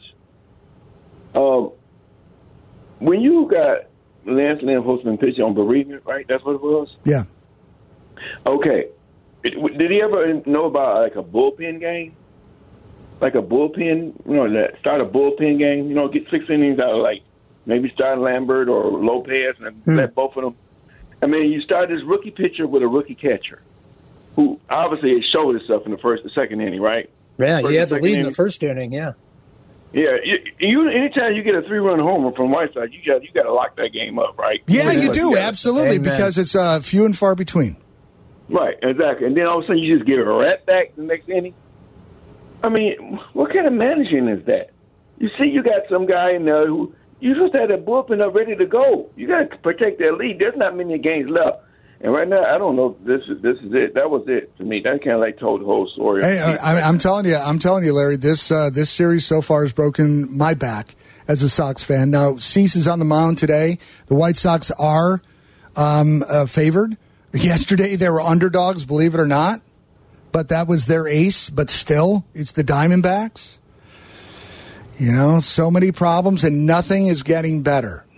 [SPEAKER 9] Um, when you got Lance Lynn Holtzman pitching on bereavement, right? That's what it was?
[SPEAKER 2] Yeah.
[SPEAKER 9] Okay. It, did he ever know about like a bullpen game? Like a bullpen, you know, that start a bullpen game, you know, get six innings out of like maybe start Lambert or Lopez and
[SPEAKER 2] Hmm.
[SPEAKER 9] let both of them. I mean, you start this rookie pitcher with a rookie catcher who obviously it showed itself in the first, the second inning, right?
[SPEAKER 3] Yeah,
[SPEAKER 9] First
[SPEAKER 3] he had the
[SPEAKER 9] and second
[SPEAKER 3] lead in
[SPEAKER 9] inning.
[SPEAKER 3] the first inning, yeah.
[SPEAKER 9] Yeah, you, you anytime you get a three-run homer from Whiteside, you got you got to lock that game up, right?
[SPEAKER 2] Yeah,
[SPEAKER 9] Pretty
[SPEAKER 2] you
[SPEAKER 9] much
[SPEAKER 2] do.
[SPEAKER 9] gotta-
[SPEAKER 2] Absolutely.
[SPEAKER 3] Amen.
[SPEAKER 2] Because it's uh, few and far between.
[SPEAKER 9] Right, exactly. And then all of a sudden you just get a rat back the next inning. I mean, what kind of managing is that? You see, you got some guy in there who you just had a bullpen up ready to go. You got to protect that lead. There's not many games left, and right now I don't know. If this is this is it. That was it to me. That kind of like told the whole story.
[SPEAKER 2] Hey, I, I'm telling you, I'm telling you, Larry. This uh, this series so far has broken my back as a Sox fan. Now, Cease is on the mound today. The White Sox are um, uh, favored. Yesterday, they were underdogs, believe it or not. But that was their ace. But still, it's the Diamondbacks. You know, so many problems, and nothing is getting better.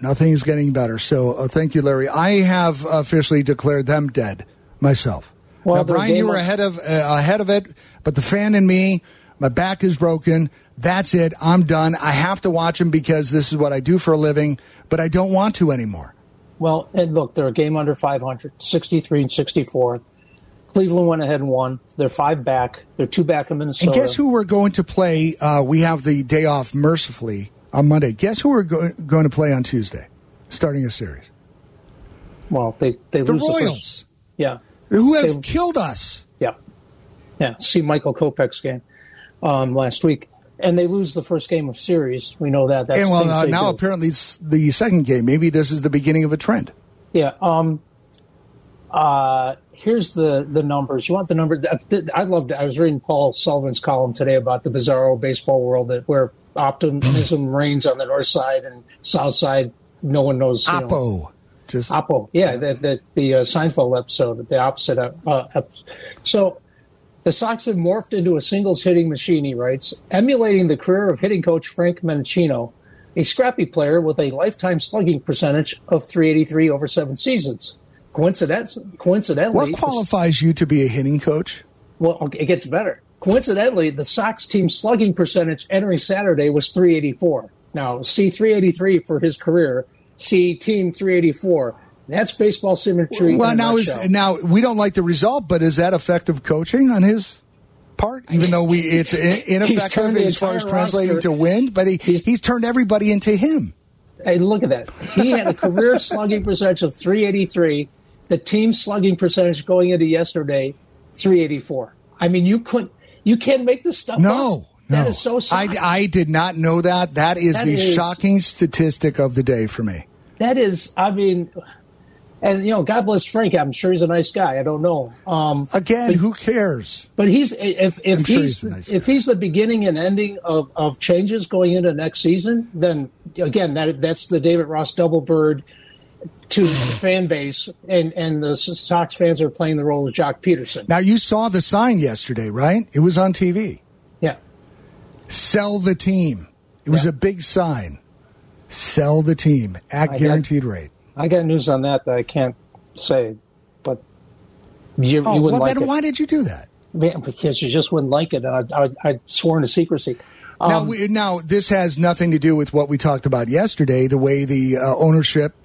[SPEAKER 2] Nothing is getting better. So uh, thank you, Larry. I have officially declared them dead myself.
[SPEAKER 3] Well,
[SPEAKER 2] now, Brian, you were ahead of uh, ahead of it, but the fan in me, my back is broken. That's it. I'm done. I have to watch them because this is what I do for a living, but I don't want to anymore.
[SPEAKER 3] Well, and look, they're a game under five hundred, sixty-three and sixty-four. Cleveland went ahead and won. They're five back. They're two back in Minnesota.
[SPEAKER 2] And guess who we're going to play? Uh, we have the day off mercifully on Monday. Guess who we're go- going to play on Tuesday, starting a series?
[SPEAKER 3] Well, they, they
[SPEAKER 2] the
[SPEAKER 3] lose
[SPEAKER 2] Royals.
[SPEAKER 3] the first. Yeah.
[SPEAKER 2] Who have
[SPEAKER 3] they,
[SPEAKER 2] killed us.
[SPEAKER 3] Yeah. Yeah. See Michael Kopech's game um, last week. And they lose the first game of series. We know that. That's
[SPEAKER 2] and well, uh, now
[SPEAKER 3] do.
[SPEAKER 2] apparently it's the second game. Maybe this is the beginning of a trend.
[SPEAKER 3] Yeah. Um, uh, here's the, the numbers. You want the number? I loved it. I was reading Paul Sullivan's column today about the bizarro baseball world that where optimism reigns on the north side and south side. No one knows. You
[SPEAKER 2] Oppo.
[SPEAKER 3] Know,
[SPEAKER 2] Just
[SPEAKER 3] Oppo. Yeah. The, the, the uh, Seinfeld episode, the opposite. Of, uh, episode. So the Sox have morphed into a singles hitting machine, he writes, emulating the career of hitting coach Frank Mendocino, a scrappy player with a lifetime slugging percentage of three eighty-three over seven seasons. Coincidentally, coincidentally,
[SPEAKER 2] what qualifies you to be a hitting coach?
[SPEAKER 3] Well, it gets better. Coincidentally, the Sox team slugging percentage entering Saturday was three eighty-four. Now, see three eighty-three for his career. See team three eighty-four. That's baseball symmetry.
[SPEAKER 2] Well,
[SPEAKER 3] in a
[SPEAKER 2] now is
[SPEAKER 3] nutshell.
[SPEAKER 2] now we don't like the result, but is that effective coaching on his part? Even though we it's ineffective
[SPEAKER 3] turned the
[SPEAKER 2] as far as
[SPEAKER 3] entire
[SPEAKER 2] translating
[SPEAKER 3] roster-
[SPEAKER 2] to win, but he
[SPEAKER 3] He's-
[SPEAKER 2] he's turned everybody into him.
[SPEAKER 3] Hey, look at that. He had a career slugging percentage of three eighty-three. The team slugging percentage going into yesterday, three eighty-four. I mean, you couldn't, you can't make this stuff
[SPEAKER 2] No,
[SPEAKER 3] up. That
[SPEAKER 2] no.
[SPEAKER 3] is so Sox.
[SPEAKER 2] I, I did not know that. That is
[SPEAKER 3] That
[SPEAKER 2] the
[SPEAKER 3] is-
[SPEAKER 2] shocking statistic of the day for me.
[SPEAKER 3] That is, I mean, and, you know, God bless Frank. I'm sure he's a nice guy. I don't know. Um,
[SPEAKER 2] Again,
[SPEAKER 3] but,
[SPEAKER 2] who cares?
[SPEAKER 3] But he's, if, if
[SPEAKER 2] I'm sure
[SPEAKER 3] he's,
[SPEAKER 2] he's a nice
[SPEAKER 3] if
[SPEAKER 2] guy.
[SPEAKER 3] he's the beginning and ending of, of changes going into next season, then again, that that's the David Ross double bird to the fan base, and, and the Sox fans are playing the role of Jock Peterson.
[SPEAKER 2] Now, you saw the sign yesterday, right? It was on T V.
[SPEAKER 3] Yeah.
[SPEAKER 2] Sell the team. It was
[SPEAKER 3] Yeah.
[SPEAKER 2] a big sign. Sell the team at
[SPEAKER 3] I
[SPEAKER 2] guaranteed rate.
[SPEAKER 3] I got news on that that I can't say, but you,
[SPEAKER 2] Oh,
[SPEAKER 3] you wouldn't
[SPEAKER 2] well,
[SPEAKER 3] like
[SPEAKER 2] then
[SPEAKER 3] it.
[SPEAKER 2] why did you do that?
[SPEAKER 3] Man, because you just wouldn't like it. And I, I, I'd sworn to secrecy. Um,
[SPEAKER 2] now, we, now, this has nothing to do with what we talked about yesterday, the way the uh, ownership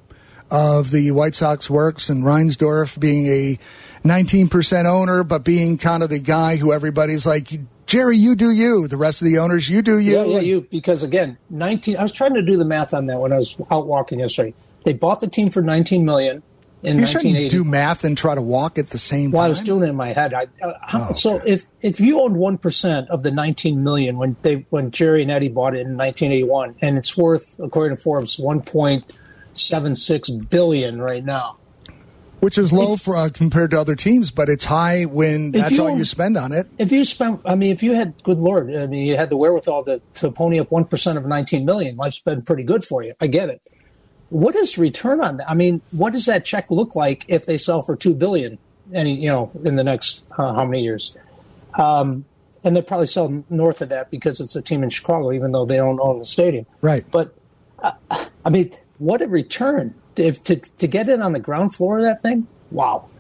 [SPEAKER 2] of the White Sox works, and Reinsdorf being a nineteen percent owner, but being kind of the guy who everybody's like, Jerry, you do you. The rest of the owners, you do you.
[SPEAKER 3] Yeah, yeah, you. Because again, nineteen. I was trying to do the math on that when I was out walking yesterday. They bought the team for nineteen million in
[SPEAKER 2] You
[SPEAKER 3] nineteen
[SPEAKER 2] shouldn't
[SPEAKER 3] eighty.
[SPEAKER 2] do math and try to walk at the same
[SPEAKER 3] Well,
[SPEAKER 2] time.
[SPEAKER 3] I was doing it in my head. I, uh, how,
[SPEAKER 2] Oh,
[SPEAKER 3] so
[SPEAKER 2] okay.
[SPEAKER 3] if if you owned one percent of the nineteen million when they when Jerry and Eddie bought it in nineteen eighty-one, and it's worth, according to Forbes, one point seven six billion right now.
[SPEAKER 2] Which is low for uh, compared to other teams, but it's high when
[SPEAKER 3] If
[SPEAKER 2] that's
[SPEAKER 3] you
[SPEAKER 2] all
[SPEAKER 3] own-
[SPEAKER 2] you spend on it.
[SPEAKER 3] If you spent, I mean, if you had, good Lord, I mean, you had the wherewithal to, to pony up one percent of nineteen million, life's been pretty good for you. I get it. What is return on that? I mean, what does that check look like if they sell for two billion any, you know, in the next uh, how many years? Um, and they probably sell north of that because it's a team in Chicago, even though they don't own the stadium.
[SPEAKER 2] Right.
[SPEAKER 3] But uh, I mean, what a return if to to get in on the ground floor of that thing. Wow.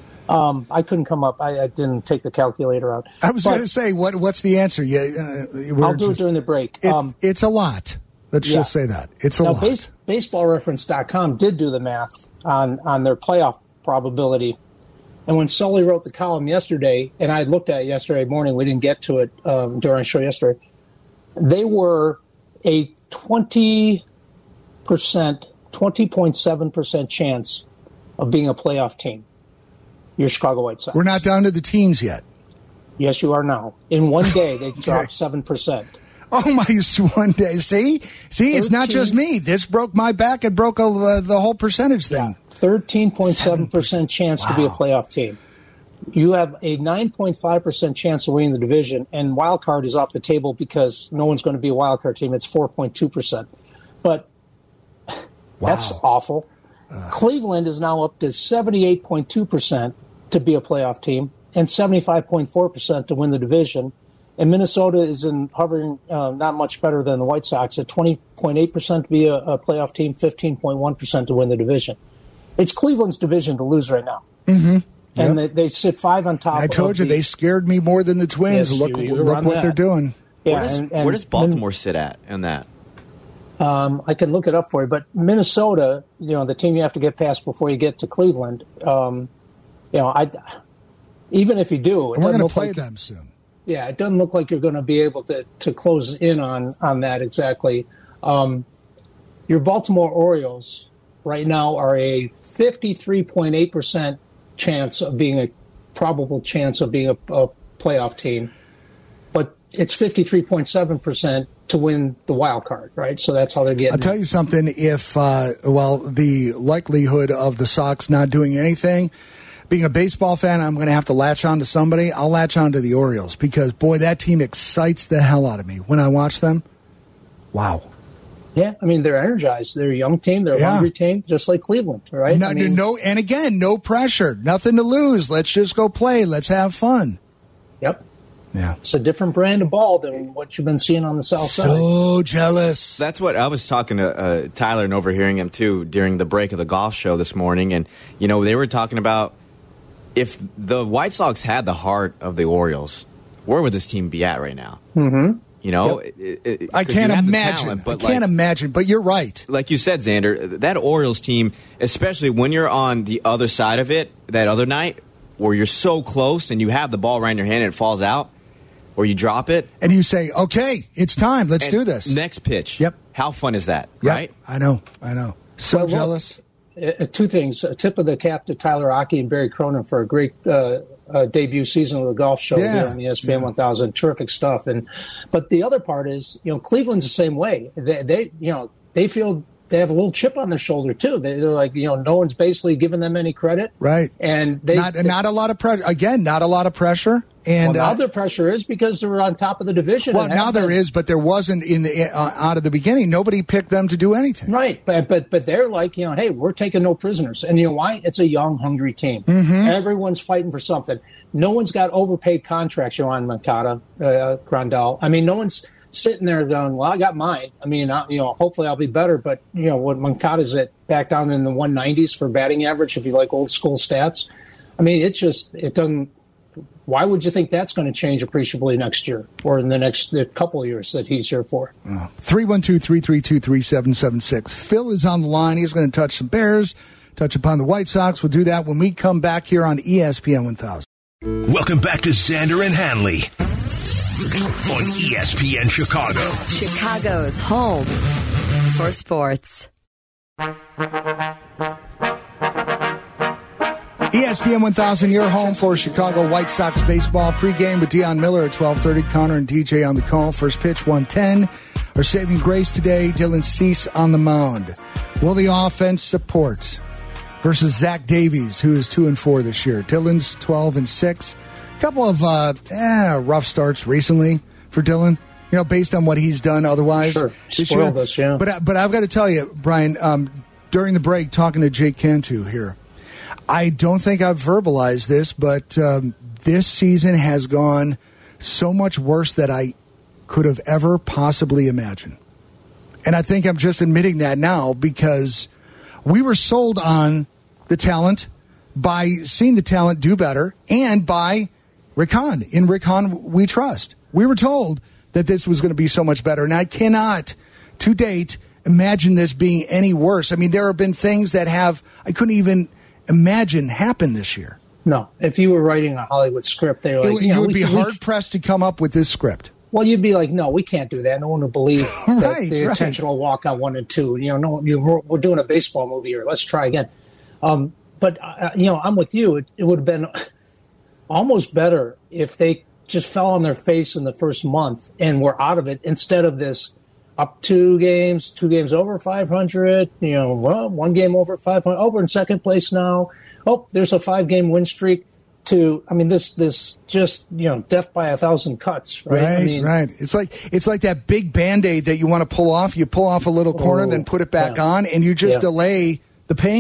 [SPEAKER 3] Um, I couldn't come up. I, I didn't take the calculator out.
[SPEAKER 2] I was
[SPEAKER 3] But
[SPEAKER 2] going to say, what what's the answer? Yeah, uh, we're
[SPEAKER 3] I'll do it
[SPEAKER 2] just-
[SPEAKER 3] during the break.
[SPEAKER 2] it-
[SPEAKER 3] Um,
[SPEAKER 2] it's a lot. Let's
[SPEAKER 3] yeah.
[SPEAKER 2] just say that. It's a
[SPEAKER 3] now,
[SPEAKER 2] lot.
[SPEAKER 3] base, baseball reference dot com did do the math on, on their playoff probability. And when Sully wrote the column yesterday, and I looked at it yesterday morning, we didn't get to it um, during our show yesterday, they were a twenty percent, twenty point seven percent chance of being a playoff team. Your Chicago White Sox.
[SPEAKER 2] We're not down to the teens yet.
[SPEAKER 3] Yes, you are now. In one day, they dropped seven percent.
[SPEAKER 2] Oh, my one day. See? See, it's not just
[SPEAKER 3] thirteen
[SPEAKER 2] me. This broke my back. It broke uh, the whole percentage thing.
[SPEAKER 3] thirteen point seven percent chance to be a
[SPEAKER 2] Wow.
[SPEAKER 3] playoff team. You have a nine point five percent chance of winning the division, and wild card is off the table because no one's going to be a wild card team. It's four point two percent. But that's
[SPEAKER 2] Wow.
[SPEAKER 3] awful. Cleveland is now up to seventy-eight point two percent to be a playoff team and seventy-five point four percent to win the division. and Minnesota is in hovering uh, not much better than the White Sox at twenty point eight percent to be a, a playoff team, fifteen point one percent to win the division. It's Cleveland's division to lose right now.
[SPEAKER 2] Mm-hmm. Yep.
[SPEAKER 3] And they, they sit five on top.
[SPEAKER 2] I told
[SPEAKER 3] of
[SPEAKER 2] you
[SPEAKER 3] the,
[SPEAKER 2] they scared me more than the Twins.
[SPEAKER 3] Yes,
[SPEAKER 2] look
[SPEAKER 3] you,
[SPEAKER 2] look what
[SPEAKER 3] that.
[SPEAKER 2] they're doing.
[SPEAKER 3] Yeah,
[SPEAKER 10] where, does,
[SPEAKER 3] and, and
[SPEAKER 10] where does Baltimore sit at in that?
[SPEAKER 3] Um, I can look it up for you, but Minnesota, you know, the team you have to get past before you get to Cleveland. Um, you know, I even if you do, it
[SPEAKER 2] and we're going to play
[SPEAKER 3] like,
[SPEAKER 2] them soon.
[SPEAKER 3] Yeah, it doesn't look like you're going to be able to to close in on on that exactly. Um, your Baltimore Orioles right now are a fifty-three point eight percent chance of being a probable chance of being a, a playoff team, but it's fifty-three point seven percent to win the wild card, right? So that's how they're getting.
[SPEAKER 2] I'll tell you something. If uh, well, the likelihood of the Sox not doing anything. Being a baseball fan, I'm going to have to latch on to somebody. I'll latch on to the Orioles because, boy, that team excites the hell out of me when I watch them. Wow.
[SPEAKER 3] Yeah, I mean, they're energized. They're a young team. They're a
[SPEAKER 2] yeah.
[SPEAKER 3] hungry team, just like Cleveland, right?
[SPEAKER 2] No,
[SPEAKER 3] I mean,
[SPEAKER 2] no, and again, no pressure. Nothing to lose. Let's just go play. Let's have fun.
[SPEAKER 3] Yep.
[SPEAKER 2] Yeah.
[SPEAKER 3] It's a different brand of ball than what you've been seeing on the South
[SPEAKER 2] so
[SPEAKER 3] Side.
[SPEAKER 2] So jealous.
[SPEAKER 10] That's what I was talking to uh, Tyler and overhearing him, too, during the break of the golf show this morning. And, you know, they were talking about if the White Sox had the heart of the Orioles, where would this team be at right now?
[SPEAKER 3] Mm-hmm.
[SPEAKER 10] You know,
[SPEAKER 3] yep.
[SPEAKER 10] it, it,
[SPEAKER 2] I can't imagine.
[SPEAKER 10] Talent, but
[SPEAKER 2] I can't
[SPEAKER 10] like,
[SPEAKER 2] imagine, but you're right.
[SPEAKER 10] Like you said, Xander, that Orioles team, especially when you're on the other side of it that other night, where you're so close and you have the ball right in your hand and it falls out, or you drop it.
[SPEAKER 2] And you say, okay, it's time. Let's
[SPEAKER 10] and
[SPEAKER 2] do this.
[SPEAKER 10] Next pitch.
[SPEAKER 2] Yep.
[SPEAKER 10] How fun is that,
[SPEAKER 2] yep.
[SPEAKER 10] right?
[SPEAKER 2] I know. I know. So
[SPEAKER 3] well,
[SPEAKER 2] jealous.
[SPEAKER 3] Well, uh, two things. A tip of the cap to Tyler Aki and Barry Cronin for a great uh, uh, debut season of the golf show
[SPEAKER 2] yeah.
[SPEAKER 3] here on E S P N
[SPEAKER 2] yeah.
[SPEAKER 3] one thousand. Terrific stuff. And But the other part is, you know, Cleveland's the same way. They, they you know, they feel they have a little chip on their shoulder, too. They, they're like, you know, no one's basically giving them any credit.
[SPEAKER 2] Right.
[SPEAKER 3] And they
[SPEAKER 2] Not, not a lot of pressure. Again, not a lot of pressure. And
[SPEAKER 3] well, now
[SPEAKER 2] uh,
[SPEAKER 3] their pressure is because they're on top of the division.
[SPEAKER 2] Well, now there is, but there wasn't in the uh, out of the beginning. Nobody picked them to do anything.
[SPEAKER 3] Right, but but but they're like, you know, hey, we're taking no prisoners, and you know why? It's a young, hungry team.
[SPEAKER 2] Mm-hmm.
[SPEAKER 3] Everyone's fighting for something. No one's got overpaid contracts. Yohan Moncada, uh, Grandal. I mean, no one's sitting there going, well, I got mine. I mean, I, you know, hopefully I'll be better. But you know, when Moncada's at back down in the one nineties for batting average, if you like old school stats, I mean, it just it doesn't. Why would you think that's going to change appreciably next year or in the next the couple of years that he's here for?
[SPEAKER 2] three one two, three three two, three seven seven six. Phil is on the line. He's going to touch some Bears, touch upon the White Sox. We'll do that when we come back here on E S P N one thousand.
[SPEAKER 6] Welcome back to Xander and Hanley on E S P N Chicago.
[SPEAKER 5] Chicago's home for sports.
[SPEAKER 2] E S P N one thousand, your home for Chicago White Sox baseball. Pregame with Deion Miller at twelve thirty. Connor and D J on the call. First pitch, one ten. Our saving grace today, Dylan Cease on the mound. Will the offense support versus Zach Davies, who is two and four this year? Dylan's twelve and six. A couple of uh, eh, rough starts recently for Dylan, you know, based on what he's done otherwise.
[SPEAKER 3] Sure,
[SPEAKER 2] this
[SPEAKER 3] spoiled
[SPEAKER 2] year.
[SPEAKER 3] us, yeah.
[SPEAKER 2] But, but I've got to tell you, Brian, um, during the break, talking to Jake Cantu here, I don't think I've verbalized this, but um, this season has gone so much worse than I could have ever possibly imagined. And I think I'm just admitting that now because we were sold on the talent by seeing the talent do better and by Rick Hahn. In Rick Hahn, we trust. We were told that this was going to be so much better. And I cannot, to date, imagine this being any worse. I mean, there have been things that have, I couldn't even imagine happen this year.
[SPEAKER 3] No, if you were writing a Hollywood script, they were like,
[SPEAKER 2] it,
[SPEAKER 3] you,
[SPEAKER 2] you
[SPEAKER 3] know,
[SPEAKER 2] would
[SPEAKER 3] we,
[SPEAKER 2] be
[SPEAKER 3] we,
[SPEAKER 2] hard pressed to come up with this script.
[SPEAKER 3] Well, you'd be like, no, we can't do that. No one will believe that
[SPEAKER 2] right,
[SPEAKER 3] the
[SPEAKER 2] right.
[SPEAKER 3] intentional walk on one and two. You know, no, you, we're, we're doing a baseball movie here. Let's try again. Um, but uh, you know, I'm with you. It, it would have been almost better if they just fell on their face in the first month and were out of it instead of this. Up two games, two games over five hundred, you know, well, one game over five hundred, over in second place now. Oh, there's a five-game win streak to, I mean, this, this just, you know, death by a thousand cuts, right?
[SPEAKER 2] Right,
[SPEAKER 3] I mean,
[SPEAKER 2] right. It's like, it's like that big Band-Aid that you want to pull off. You pull off a little corner,
[SPEAKER 3] Oh,
[SPEAKER 2] then put it back
[SPEAKER 3] yeah.
[SPEAKER 2] on, and you just
[SPEAKER 3] Yeah.
[SPEAKER 2] delay the pain.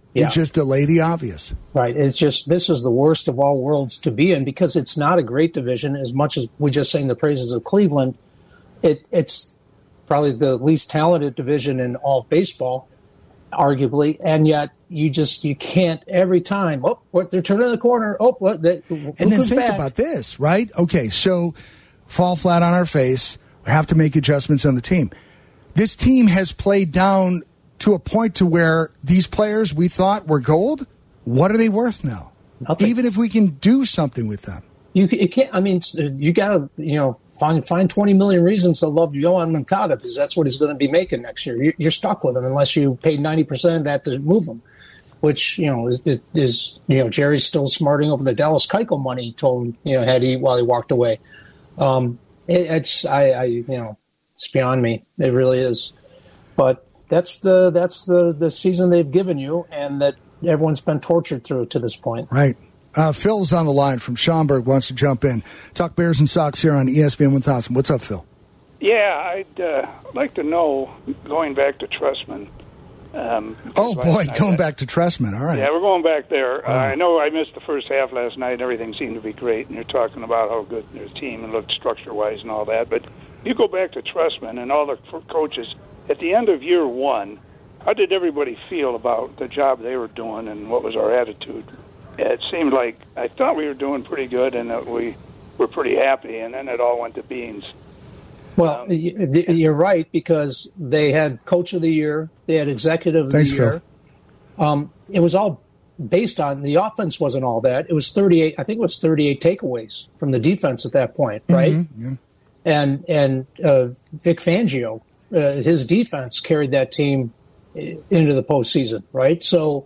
[SPEAKER 3] Yeah.
[SPEAKER 2] It just delay the obvious.
[SPEAKER 3] Right. It's just, this is the worst of all worlds to be in because it's not a great division. As much as we just sang the praises of Cleveland, it, it's probably the least talented division in all baseball, arguably. And yet you just, you can't every time, oh, what, they're turning the corner. Oh, what, they,
[SPEAKER 2] and then think
[SPEAKER 3] back.
[SPEAKER 2] about this, right? Okay, so fall flat on our face. We have to make adjustments on the team. This team has played down to a point to where these players we thought were gold, what are they worth now?
[SPEAKER 3] Nothing.
[SPEAKER 2] Even if we can do something with them.
[SPEAKER 3] You, you can't, I mean, you got to, you know, find find twenty million reasons to love Yohan Moncada because that's what he's going to be making next year. You're stuck with him unless you pay ninety percent of that to move him, which, you know, is, is you know, Jerry's still smarting over the Dallas Keuchel money he told him, you know, had he while he walked away. Um, it, it's, I, I, you know, it's beyond me. It really is. But That's the that's the, the season they've given you, and that everyone's been tortured through to this point.
[SPEAKER 2] Right. Uh, Phil's on the line from Schaumburg, wants to jump in. Talk Bears and Sox here on E S P N one thousand. What's up, Phil?
[SPEAKER 11] Yeah, I'd uh, like to know, going back to Trestman. Um,
[SPEAKER 2] oh, boy, going back to Trestman. All right.
[SPEAKER 11] Yeah, we're going back there.
[SPEAKER 2] Oh.
[SPEAKER 11] Uh, I know I missed the first half last night, and everything seemed to be great, and you're talking about how good their team and looked structure-wise and all that. But you go back to Trestman and all the coaches, at the end of year one, how did everybody feel about the job they were doing and what was our attitude? It seemed like I thought we were doing pretty good and that we were pretty happy, and then it all went to beans.
[SPEAKER 3] Well, um, you're right, because they had Coach of the Year, they had Executive of
[SPEAKER 2] Thanks,
[SPEAKER 3] the Year. Um, it was all based on, the offense wasn't all that. It was thirty-eight, I think it was thirty-eight takeaways from the defense at that point, right?
[SPEAKER 2] Mm-hmm, yeah. And
[SPEAKER 3] and uh, Vic Fangio, uh, his defense carried that team into the postseason, right? So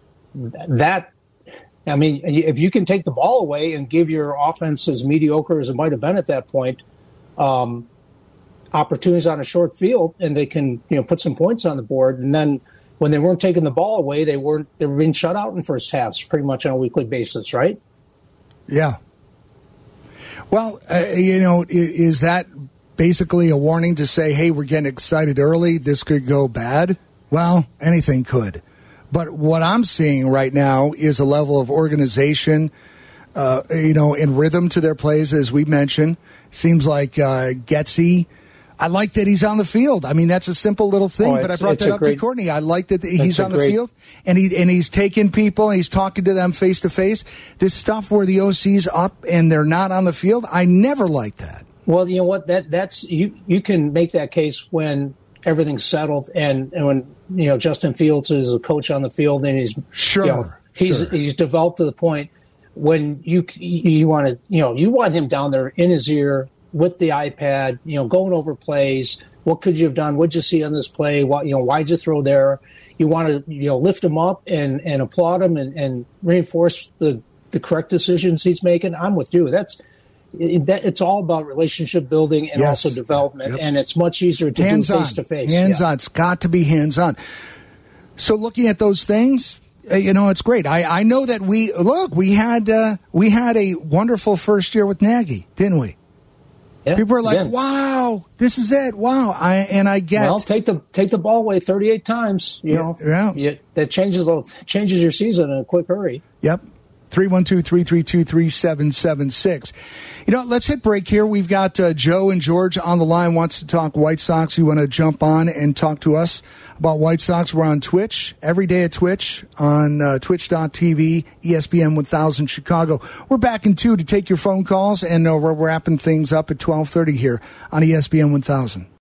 [SPEAKER 3] that, I mean, if you can take the ball away and give your offense as mediocre as it might have been at that point, um, opportunities on a short field, and they can, you know, put some points on the board. And then when they weren't taking the ball away, they weren't, they were being shut out in first halves pretty much on a weekly basis, right?
[SPEAKER 2] Yeah. Well, uh, you know, is that basically a warning to say, hey, we're getting excited early, this could go bad? Well, anything could. But what I'm seeing right now is a level of organization, uh, you know, in rhythm to their plays, as we mentioned. Seems like uh, Getsy, I like that he's on the field. I mean, that's a simple little thing,
[SPEAKER 3] oh,
[SPEAKER 2] but I brought that up great, to Courtney. I like that he's on the
[SPEAKER 3] great,
[SPEAKER 2] field, and he and he's taking people, and he's talking to them face to face. This stuff where the O C's up and they're not on the field, I never liked that.
[SPEAKER 3] Well, you know what? That that's you. You can make that case when everything's settled, and, and when you know Justin Fields is a coach on the field, and he's
[SPEAKER 2] sure
[SPEAKER 3] you know, he's
[SPEAKER 2] sure.
[SPEAKER 3] he's developed to the point when you you want to you know you want him down there in his ear with the iPad, you know, going over plays. What could you have done? What'd you see on this play? What, you know, why'd you throw there? You want to, you know, lift him up and, and applaud him and, and reinforce the, the correct decisions he's making. I'm with you. That's it, that. It's all about relationship building and
[SPEAKER 2] yes.
[SPEAKER 3] also development,
[SPEAKER 2] yep.
[SPEAKER 3] and it's much easier to
[SPEAKER 2] hands
[SPEAKER 3] do face to face.
[SPEAKER 2] Hands on. It's got to be hands on. So looking at those things, uh, you know, it's great. I, I know that we look. We had uh, we had a wonderful first year with Nagy, didn't we?
[SPEAKER 3] Yeah,
[SPEAKER 2] people are like,
[SPEAKER 3] again.
[SPEAKER 2] "Wow, this is it! Wow!" I and I get.
[SPEAKER 3] Well, take the take the ball away thirty-eight times. You
[SPEAKER 2] yeah,
[SPEAKER 3] know,
[SPEAKER 2] yeah.
[SPEAKER 3] You, that changes changes your season in a quick hurry.
[SPEAKER 2] Yep. three one two, three three two, three seven seven six. You know, let's hit break here. We've got uh, Joe and George on the line, wants to talk White Sox. You want to jump on and talk to us about White Sox? We're on Twitch, every day at Twitch, on uh, twitch dot t v, E S P N one thousand Chicago. We're back in two to take your phone calls, and uh, we're wrapping things up at twelve thirty here on E S P N one thousand.